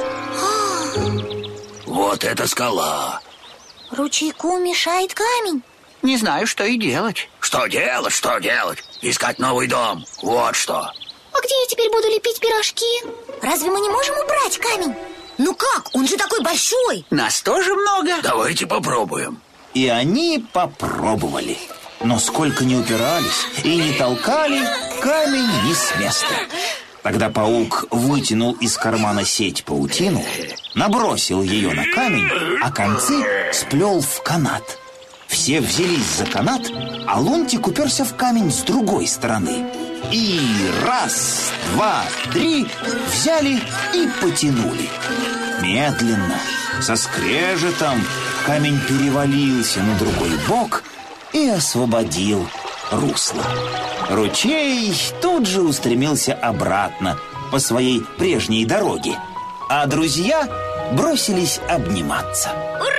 Вот это скала. Ручейку мешает камень. Не знаю, что и делать. Что делать, что делать? Искать новый дом. Вот что. А где я теперь буду лепить пирожки? Разве мы не можем убрать камень? Ну как? Он же такой большой. Нас тоже много. Давайте попробуем. И они попробовали. Но сколько ни упирались и не толкали, камень не с места. Тогда паук вытянул из кармана сеть паутину, набросил ее на камень, а концы сплел в канат. Все взялись за канат, а Лунтик уперся в камень с другой стороны. И раз, два, три взяли и потянули. Медленно, со скрежетом, камень перевалился на другой бок и освободил русло. Ручей тут же устремился обратно по своей прежней дороге, а друзья бросились обниматься.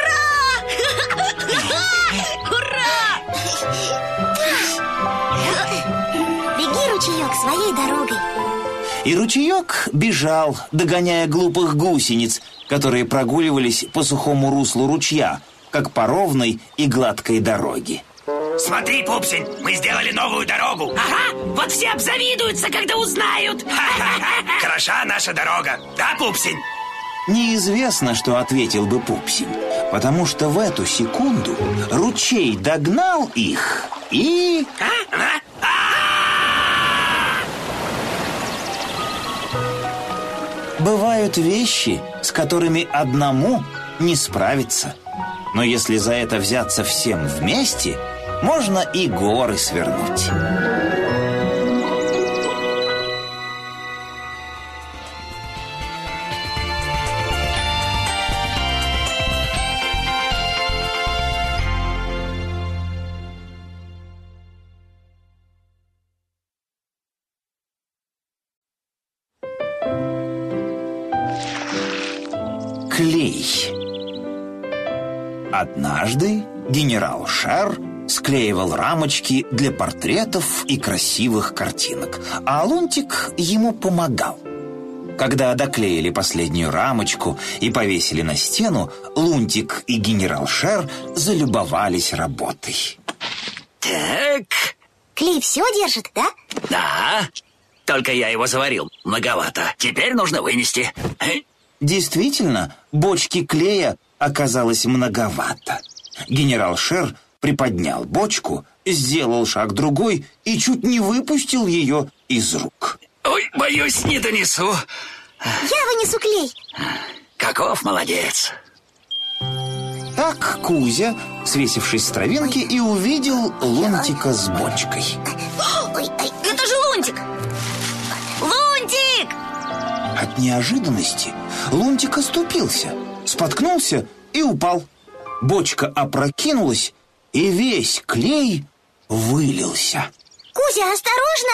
Беги, ручеек, своей дорогой. И ручеек бежал, догоняя глупых гусениц, которые прогуливались по сухому руслу ручья, как по ровной и гладкой дороге. Смотри, Пупсень, мы сделали новую дорогу. Ага, вот все обзавидуются, когда узнают. Хороша наша дорога, да, Пупсень? Неизвестно, что ответил бы Пупсень, потому что в эту секунду ручей догнал их и... А? А? А! Бывают вещи, с которыми одному не справиться. Но если за это взяться всем вместе, можно и горы свернуть. Клей. Однажды генерал Шер склеивал рамочки для портретов и красивых картинок, а Лунтик ему помогал. Когда доклеили последнюю рамочку и повесили на стену, Лунтик и генерал Шер залюбовались работой. Так, Клей все держит, да? да, только я его заварил многовато. Теперь нужно вынести. Действительно, бочки клея оказалось многовато. Генерал Шер приподнял бочку, сделал шаг другой и чуть не выпустил ее из рук. Ой, боюсь, не донесу. Я вынесу клей. Каков молодец. Так Кузя, свесившись с травинки, и увидел Лунтика с бочкой. Ой, ой. Это же Лунтик! Лунтик! От неожиданности Лунтик оступился, споткнулся и упал. Бочка опрокинулась, и весь клей вылился. Кузя, осторожно!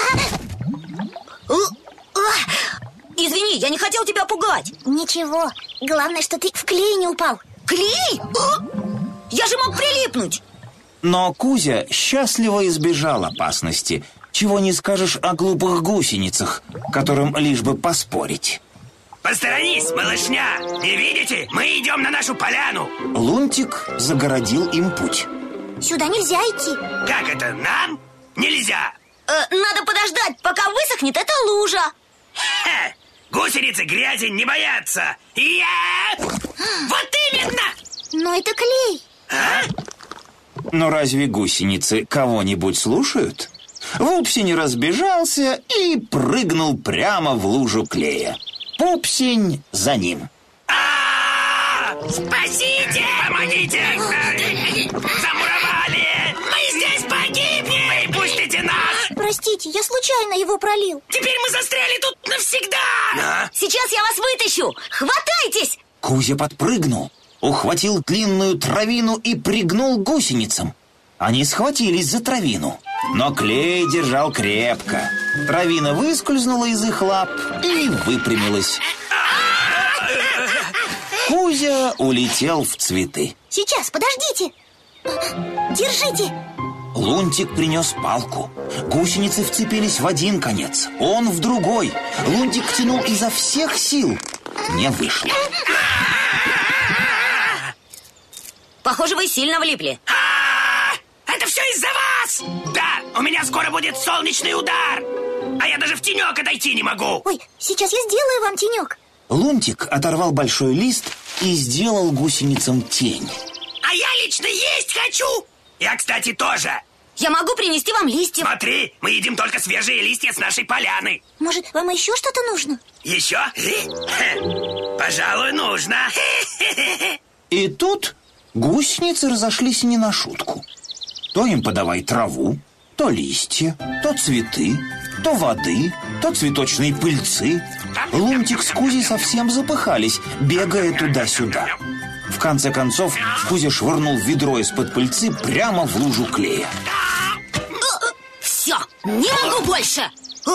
Извини, я не хотел тебя пугать. Ничего, главное, что ты в клей не упал. Клей? Я же мог прилипнуть. Но Кузя счастливо избежал опасности. Чего не скажешь о глупых гусеницах, которым лишь бы поспорить. Посторонись, малышня! Не видите? Мы идем на нашу поляну. Лунтик загородил им путь. Сюда нельзя идти. Как это, нам? Нельзя. Э, надо подождать, пока высохнет эта лужа. Ха! Гусеницы грязи не боятся. Я... Вот именно! Но это клей. А? Но разве гусеницы кого-нибудь слушают? Вупсень разбежался и прыгнул прямо в лужу клея. Пупсень за ним. А! Спасите! Помогите! Замуровали! Мы здесь погибнем! Выпустите нас! Простите, я случайно его пролил. Теперь мы застряли тут навсегда! А? Сейчас я вас вытащу. Хватайтесь! Кузя подпрыгнул, ухватил длинную травину и пригнул к гусеницам. Они схватились за травину, но клей держал крепко. Травина выскользнула из их лап и выпрямилась. Кузя улетел в цветы. Сейчас, подождите. Держите. Лунтик принес палку. Гусеницы вцепились в один конец, он в другой. Лунтик тянул изо всех сил. Не вышло. Похоже, вы сильно влипли. Это все из-за вас! Да, у меня скоро будет солнечный удар! А я даже в тенек отойти не могу! Ой, сейчас я сделаю вам тенек. Лунтик оторвал большой лист и сделал гусеницам тень. А я лично есть хочу! Я, кстати, тоже! Я могу принести вам листьев. Смотри, мы едим только свежие листья с нашей поляны. Может, вам еще что-то нужно? Еще? Пожалуй, нужно. И тут гусеницы разошлись не на шутку. То им подавай траву, то листья, то цветы, то воды, то цветочные пыльцы. Лунтик с Кузей совсем запыхались, бегая туда-сюда. В конце концов, Кузя швырнул ведро из-под пыльцы прямо в лужу клея. Все, не могу больше.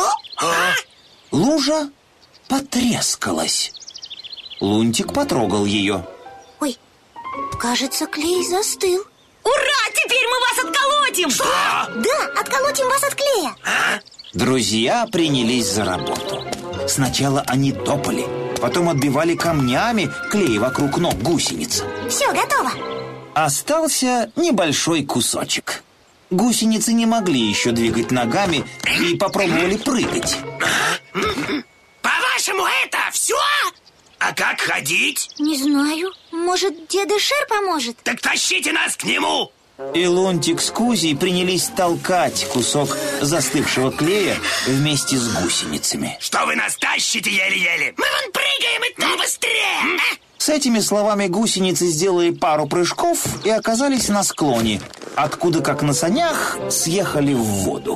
Лужа потрескалась. Лунтик потрогал ее. Ой, кажется, клей застыл. Ура! Теперь мы вас отколотим! Что? Да, отколотим вас от клея. Друзья принялись за работу. Сначала они топали, потом отбивали камнями клей вокруг ног гусениц. Все, готово. Остался небольшой кусочек. Гусеницы не могли еще двигать ногами и попробовали прыгать. По-вашему, это все? А как ходить? Не знаю. Может, деда Шер поможет? Так тащите нас к нему! И Лунтик с Кузей принялись толкать кусок застывшего клея вместе с гусеницами. Что вы нас тащите еле-еле? Мы вон прыгаем, и то быстрее! С этими словами гусеницы сделали пару прыжков и оказались на склоне, откуда, как на санях, съехали в воду.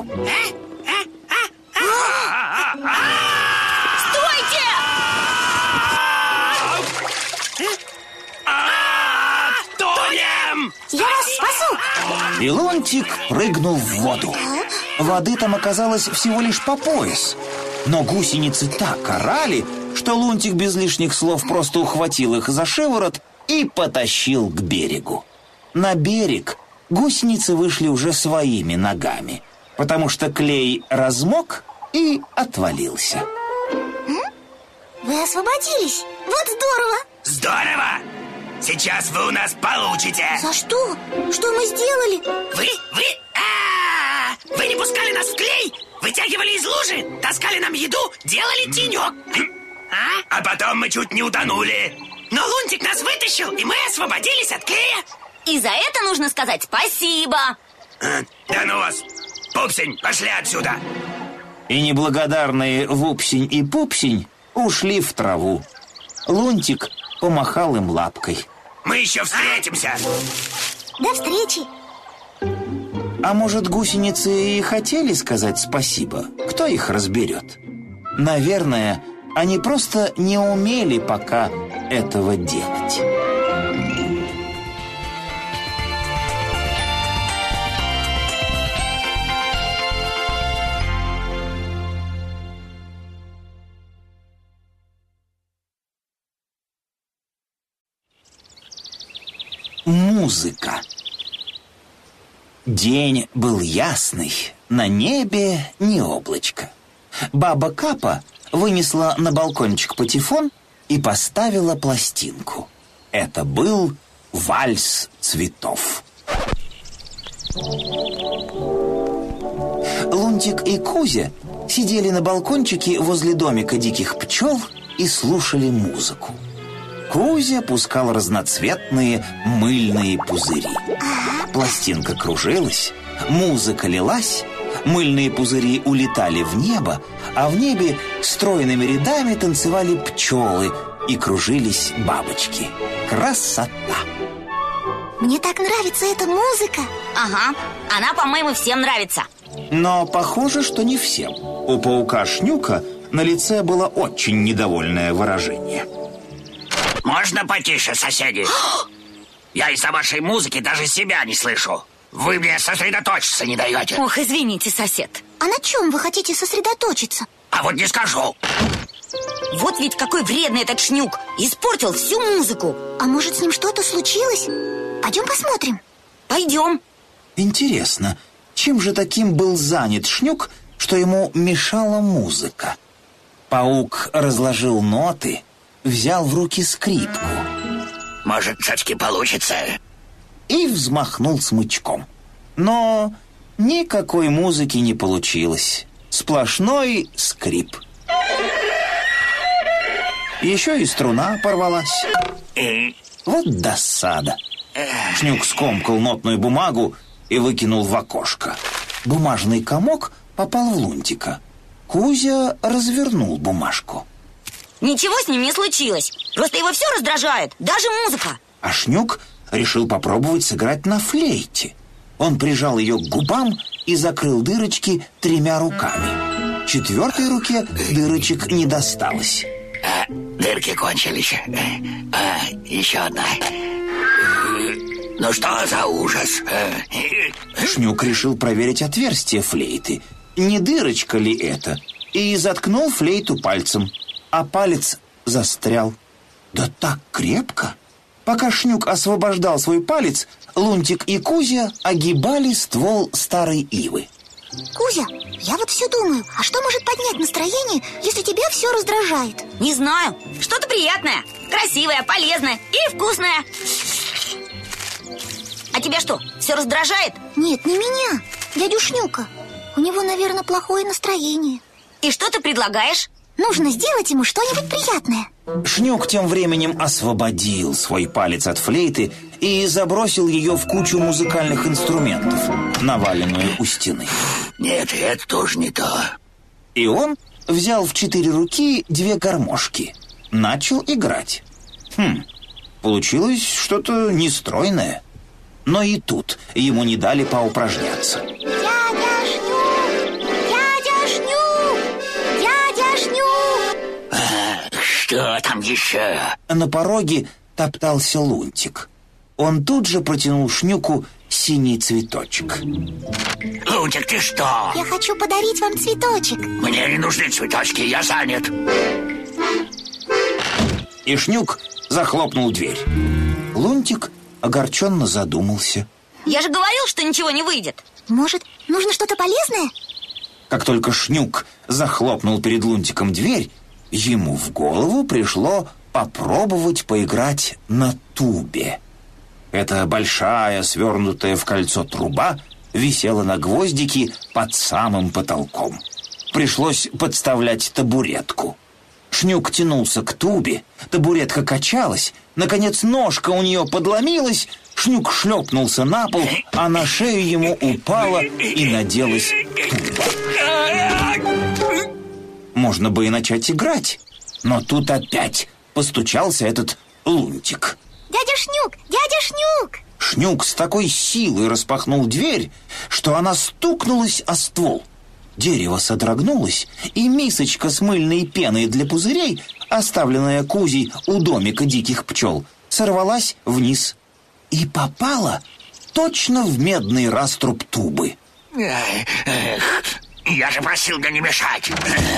Стойте! Тонем! Я вас спасу. И Лунтик прыгнул в воду. Воды там оказалось всего лишь по пояс. Но гусеницы так орали, что Лунтик без лишних слов просто ухватил их за шиворот и потащил к берегу. На берег гусеницы вышли уже своими ногами, потому что клей размок и отвалился. Вы освободились. Вот здорово. Здорово! Сейчас вы у нас получите! За что? Что мы сделали? Вы? Вы? А-а-а! Вы не пускали нас в клей? Вытягивали из лужи? Таскали нам еду? Делали тенек? А? А потом мы чуть не утонули. Но Лунтик нас вытащил, и мы освободились от клея. И за это нужно сказать спасибо. А, да ну вас! Пупсень, пошли отсюда! И неблагодарные Вупсень и Пупсень ушли в траву. Лунтик помахал им лапкой. Мы еще встретимся! До встречи. А может, гусеницы и хотели сказать спасибо? Кто их разберет? Наверное, Они просто не умели пока этого делать. Музыка. День был ясный, на небе ни облачко. Баба Капа вынесла на балкончик патефон и поставила пластинку. Это был вальс цветов. Лунтик и Кузя сидели на балкончике возле домика диких пчел и слушали музыку. Кузя пускал разноцветные мыльные пузыри. Пластинка кружилась, музыка лилась, мыльные пузыри улетали в небо, а в небе стройными рядами танцевали пчелы и кружились бабочки. Красота! Мне так нравится эта музыка. Ага, она, по-моему, всем нравится. Но похоже, что не всем. У паука Шнюка на лице было очень недовольное выражение. Можно потише, соседи? Я из-за вашей музыки даже себя не слышу. Вы мне сосредоточиться не даете. Ох, извините, сосед. А на чем вы хотите сосредоточиться? А вот не скажу. Вот ведь какой вредный этот Шнюк. Испортил всю музыку. А может, с ним что-то случилось? Пойдем посмотрим. Пойдем. Интересно, чем же таким был занят Шнюк, что ему мешала музыка? Паук разложил ноты, взял в руки скрипку. Может, все-таки получится? И взмахнул смычком. Но никакой музыки не получилось. Сплошной скрип. Еще и струна порвалась. Вот досада. Шнюк скомкал нотную бумагу и выкинул в окошко. Бумажный комок попал в Лунтика. Кузя развернул бумажку. Ничего с ним не случилось. Просто его все раздражает, даже музыка. А Шнюк решил попробовать сыграть на флейте. Он прижал ее к губам и закрыл дырочки тремя руками. Четвертой руке дырочек не досталось. А, дырки кончились. А, еще одна. Ну что за ужас? Шнюк решил проверить отверстие флейты. Не дырочка ли это? И заткнул флейту пальцем. А палец застрял. Да так крепко. Пока Шнюк освобождал свой палец, Лунтик и Кузя огибали ствол старой ивы. Кузя, я вот все думаю, а что может поднять настроение, если тебя все раздражает? Не знаю, что-то приятное, красивое, полезное и вкусное. А тебя что, все раздражает? Нет, не меня, дядю Шнюка. У него, наверное, плохое настроение. И что ты предлагаешь? Нужно сделать ему что-нибудь приятное. Шнюк тем временем освободил свой палец от флейты и забросил ее в кучу музыкальных инструментов, наваленную у стены. Нет, это тоже не то. И он взял в четыре руки две гармошки. Начал играть. Хм, получилось что-то нестройное. Но и тут ему не дали поупражняться. Дядя Шнюк! Дядя Шнюк! Дядя Шнюк! А, что там еще? На пороге топтался Лунтик. Он тут же протянул Шнюку синий цветочек. Лунтик, ты что? Я хочу подарить вам цветочек. Мне не нужны цветочки, я занят. И Шнюк захлопнул дверь. Лунтик огорченно задумался. Я же говорил, что ничего не выйдет. Может, нужно что-то полезное? Как только Шнюк захлопнул перед Лунтиком дверь, ему в голову пришло попробовать поиграть на тубе. Эта большая, свернутая в кольцо труба висела на гвоздике под самым потолком. Пришлось подставлять табуретку. Шнюк тянулся к тубе, табуретка качалась, наконец ножка у нее подломилась, Шнюк шлепнулся на пол, а на шею ему упала и наделась туба. Можно бы и начать играть, но тут опять постучался этот Лунтик. Дядя Шнюк! Дядя Шнюк! Шнюк с такой силой распахнул дверь, что она стукнулась о ствол. дерево содрогнулось, и мисочка с мыльной пеной для пузырей, оставленная Кузей у домика диких пчел, сорвалась вниз и попала точно в медный раструб тубы. Я же просил мне не мешать.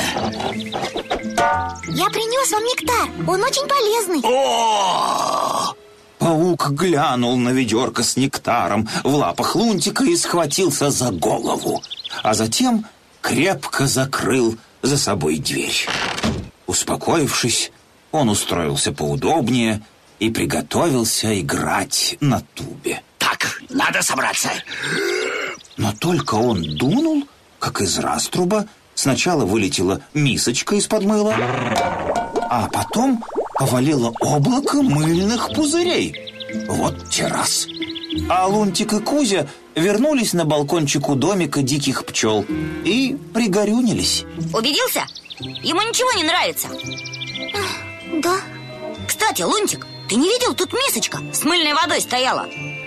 Я принес вам нектар, он очень полезный. О! Паук глянул на ведерко с нектаром в лапах Лунтика и схватился за голову, а затем крепко закрыл за собой дверь. Успокоившись, он устроился поудобнее и приготовился играть на тубе. Так, надо собраться. Но только он дунул, как из раструба сначала вылетела мисочка из-под мыла, а потом повалило облако мыльных пузырей. Вот те раз. А Лунтик и Кузя вернулись на балкончик у домика диких пчел и пригорюнились. Убедился? Ему ничего не нравится. Да. Кстати, Лунтик, ты не видел, тут мисочка с мыльной водой стояла?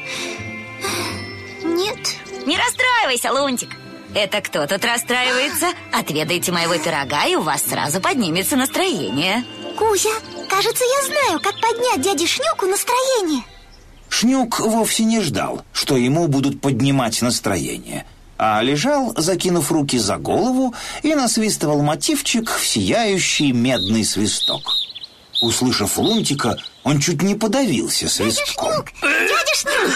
Нет. Не расстраивайся, Лунтик. Это кто тут расстраивается? Отведайте моего пирога, и у вас сразу поднимется настроение. Кузя, кажется, я знаю, как поднять дяде Шнюку настроение. Шнюк вовсе не ждал, что ему будут поднимать настроение, а лежал, закинув руки за голову, и насвистывал мотивчик в сияющий медный свисток. Услышав Лунтика, он чуть не подавился свистком. Дядя Шнюк!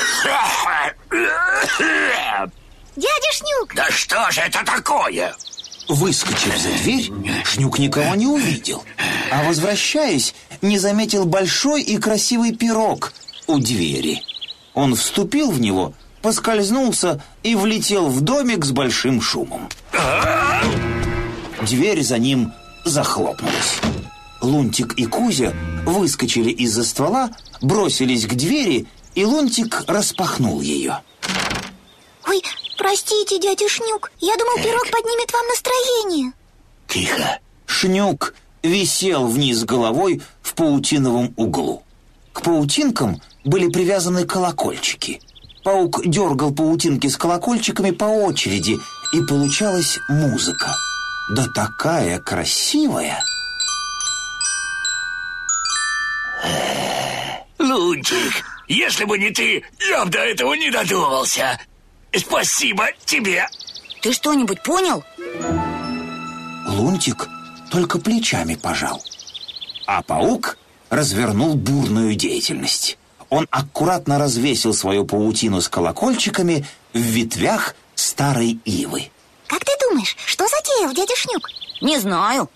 Дядя Шнюк! Да что же это такое? Выскочив за дверь, Шнюк никого не увидел, а, возвращаясь, не заметил большой и красивый пирог у двери. Он вступил в него, поскользнулся и влетел в домик с большим шумом. Дверь за ним захлопнулась. Лунтик и Кузя выскочили из-за ствола, бросились к двери, и Лунтик распахнул ее. Ой, простите, дядя Шнюк, я думал, пирог поднимет вам настроение. Тихо. Шнюк висел вниз головой в паутиновом углу. К паутинкам были привязаны колокольчики. Паук дергал паутинки с колокольчиками по очереди, и получалась музыка. Да такая красивая! Лунтик, если бы не ты, я бы до этого не додумался. Спасибо тебе. Ты что-нибудь понял? Лунтик только плечами пожал. А паук развернул бурную деятельность. Он аккуратно развесил свою паутину с колокольчиками в ветвях старой ивы. Как ты думаешь, что затеял дядя Шнюк? Не знаю.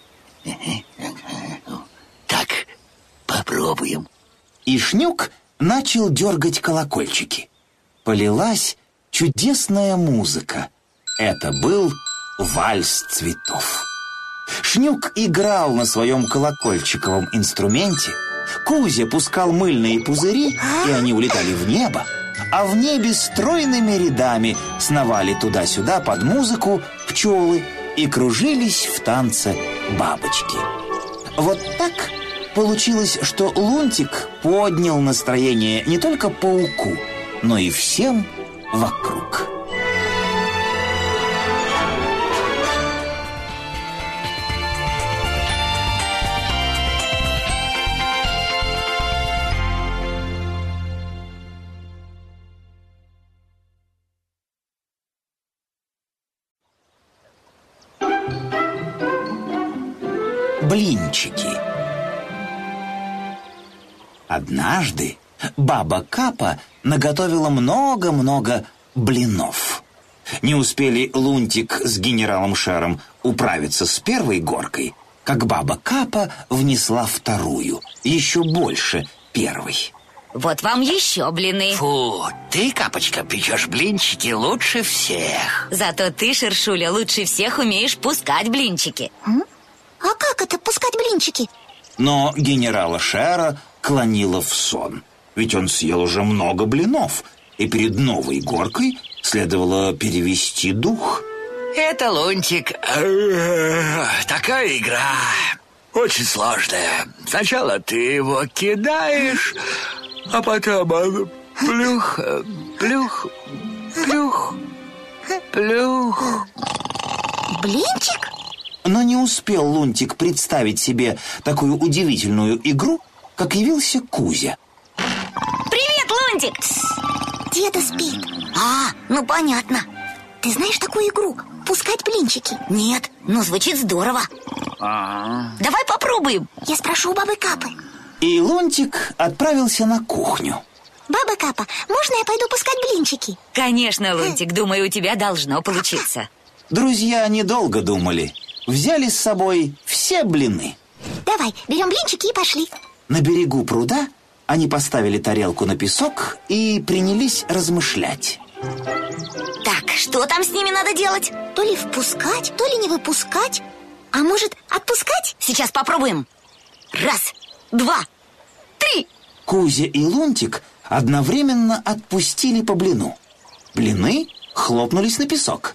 Так, попробуем. И Шнюк начал дергать колокольчики. Полилась чудесная музыка. Это был вальс цветов. Шнюк играл на своем колокольчиковом инструменте, Кузя пускал мыльные пузыри, и они улетали в небо, а в небе стройными рядами сновали туда-сюда под музыку пчелы и кружились в танце бабочки. Вот так получилось, что Лунтик поднял настроение не только пауку, но и всем вокруг. Блинчики. Однажды баба Капа наготовила много-много блинов. Не успели Лунтик с генералом Шером управиться с первой горкой, как баба Капа внесла вторую, еще больше первой. Вот вам еще блины. Фу, ты, Капочка, печешь блинчики лучше всех. Зато ты, Шершуля, лучше всех умеешь пускать блинчики. М? А как это пускать блинчики? Но генерала Шера клонило в сон, ведь он съел уже много блинов, и перед новой горкой следовало перевести дух. Это, Лунтик, такая игра очень сложная. Сначала ты его кидаешь, а потом он плюх, плюх, плюх, плюх. Блинчик? Но не успел Лунтик представить себе такую удивительную игру, как явился Кузя. Привет, Лунтик! Деда спит. А, ну понятно. Ты знаешь такую игру? Пускать блинчики. Нет, ну звучит здорово. Давай попробуем. Я спрошу у бабы Капы. И Лунтик отправился на кухню. Баба Капа, можно я пойду пускать блинчики? Конечно, Лунтик, думаю, у тебя должно получиться. Друзья недолго думали. Взяли с собой все блины. Давай, берем блинчики и пошли. На берегу пруда они поставили тарелку на песок и принялись размышлять. Так, что там с ними надо делать? То ли впускать, то ли не выпускать. А может, отпускать? Сейчас попробуем. Раз, два, три. Кузя и Лунтик одновременно отпустили по блину. Блины хлопнулись на песок.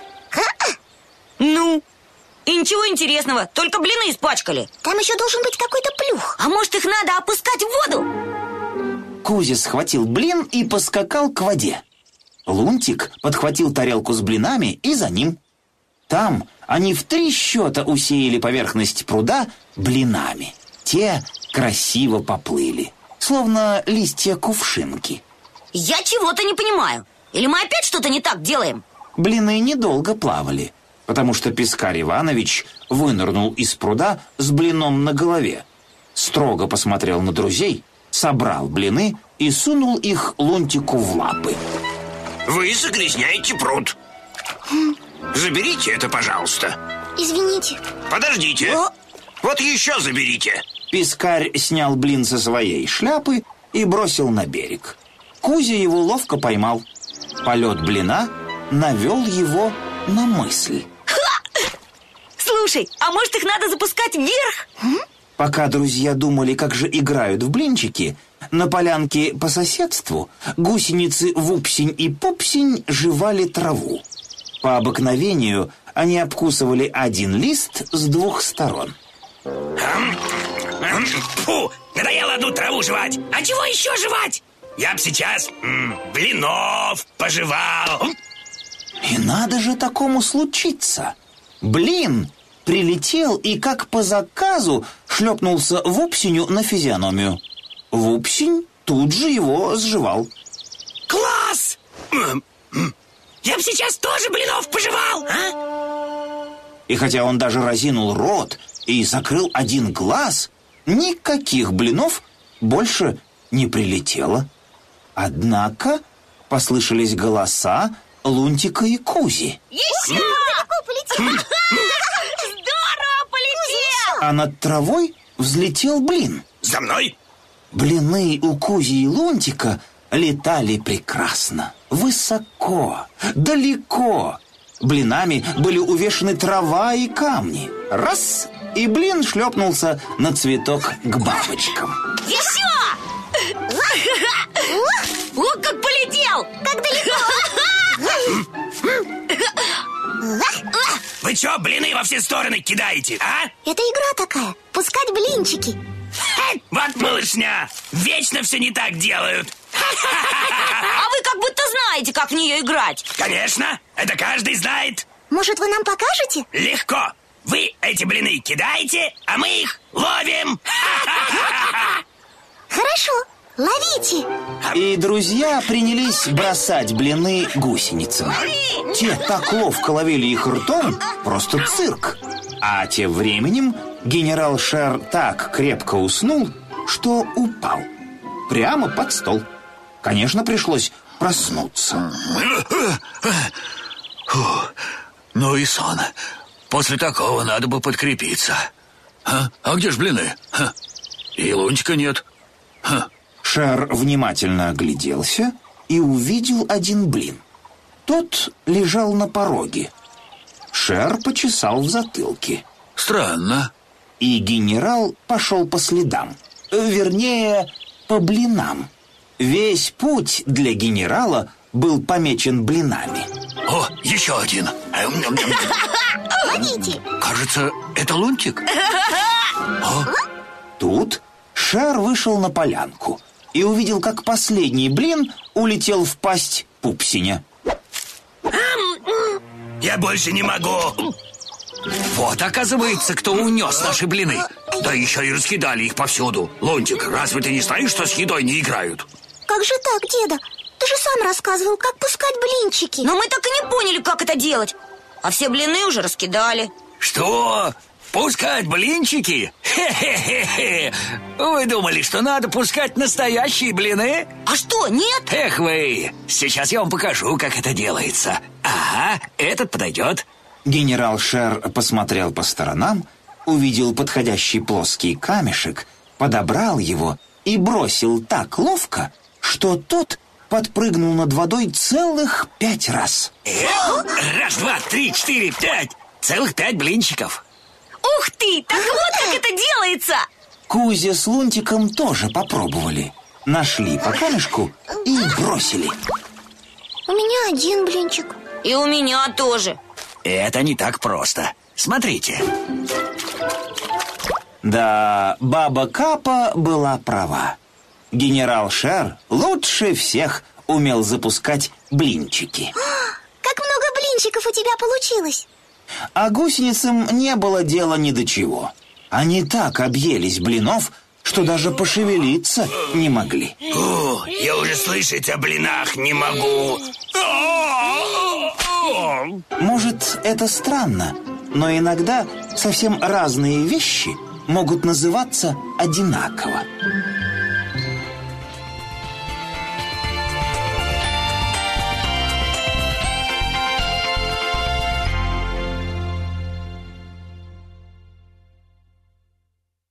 Ну, и ничего интересного, только блины испачкали. Там еще должен быть какой-то плюх. А может, их надо опускать в воду? Кузя схватил блин и поскакал к воде. Лунтик подхватил тарелку с блинами и за ним. Там они в три счета усеяли поверхность пруда блинами. Те красиво поплыли, словно листья кувшинки. Я чего-то не понимаю. Или мы опять что-то не так делаем? Блины недолго плавали, потому что Пискарь Иванович вынырнул из пруда с блином на голове, строго посмотрел на друзей, собрал блины и сунул их Лунтику в лапы. Вы загрязняете пруд. Заберите это, пожалуйста. Извините. Подождите. О! Вот еще заберите. Пискарь снял блин со своей шляпы и бросил на берег. Кузя его ловко поймал. Полет блина навел его на мысль. Слушай, а может, их надо запускать вверх? Пока друзья думали, как же играют в блинчики, на полянке по соседству гусеницы Вупсень и Пупсень жевали траву. По обыкновению они обкусывали один лист с двух сторон. Фу, надоело одну траву жевать. А чего еще жевать? Я б сейчас м, блинов пожевал. И надо же такому случиться. Блин прилетел и, как по заказу, шлепнулся Вупсеню на физиономию. Вупсень тут же его сживал. Класс! Я б сейчас тоже блинов пожевал, а? И хотя он даже разинул рот и закрыл один глаз, никаких блинов больше не прилетело. Однако послышались голоса Лунтика и Кузи. Еще! Полетел. Здорово полетел! А над травой взлетел блин. За мной! Блины у Кузи и Лунтика летали прекрасно, высоко, далеко. Блинами были увешаны трава и камни. Раз, и блин шлепнулся на цветок к бабочкам. Еще! О, как полетел! Как далеко. Вы что, блины во все стороны кидаете, а? Это игра такая. Пускать блинчики. Вот малышня, вечно все не так делают. А вы как будто знаете, как в нее играть. Конечно, это каждый знает. Может, вы нам покажете? Легко. Вы эти блины кидаете, а мы их ловим. Хорошо, ловите. И друзья принялись бросать блины гусеницам. Те так ловко ловили их ртом, просто цирк. А тем временем генерал Шер так крепко уснул, что упал. Прямо под стол. Конечно, пришлось проснуться. Фу, ну и сон. После такого надо бы подкрепиться. А, а где ж блины? Ха. И Лунтика нет. Ха. Шер внимательно огляделся и увидел один блин. Тот лежал на пороге. Шер почесал в затылке. Странно. И генерал пошел по следам. Вернее, по блинам. Весь путь для генерала был помечен блинами. О, еще один. Ловите. Кажется, это Лунтик. О, Тут Шер вышел на полянку и увидел, как последний блин улетел в пасть Пупсеня. Я больше не могу. Вот, оказывается, кто унес наши блины. Да еще и раскидали их повсюду. Лунтик, разве ты не знаешь, что с едой не играют? Как же так, деда? Ты же сам рассказывал, как пускать блинчики. Но мы так и не поняли, как это делать. А все блины уже раскидали. Что? Пускать блинчики? Хе-хе-хе-хе. Вы думали, что надо пускать настоящие блины? А что, нет? Эх вы, сейчас я вам покажу, как это делается. Ага, этот подойдет. Генерал Шер посмотрел по сторонам, увидел подходящий плоский камешек, подобрал его и бросил так ловко, что тот подпрыгнул над водой целых пять раз. Раз, два, три, четыре, пять. Целых пять блинчиков. Ух ты, так вот как это делается! Кузя с Лунтиком тоже попробовали. Нашли по камешку и бросили. У меня один блинчик. И у меня тоже. Это не так просто. Смотрите. Да, баба Капа была права. Генерал Шер лучше всех умел запускать блинчики. Как много блинчиков у тебя получилось? А гусеницам не было дела ни до чего. Они так объелись блинов, что даже пошевелиться не могли. О, я уже слышать о блинах не могу. Может, это странно, но иногда совсем разные вещи могут называться одинаково.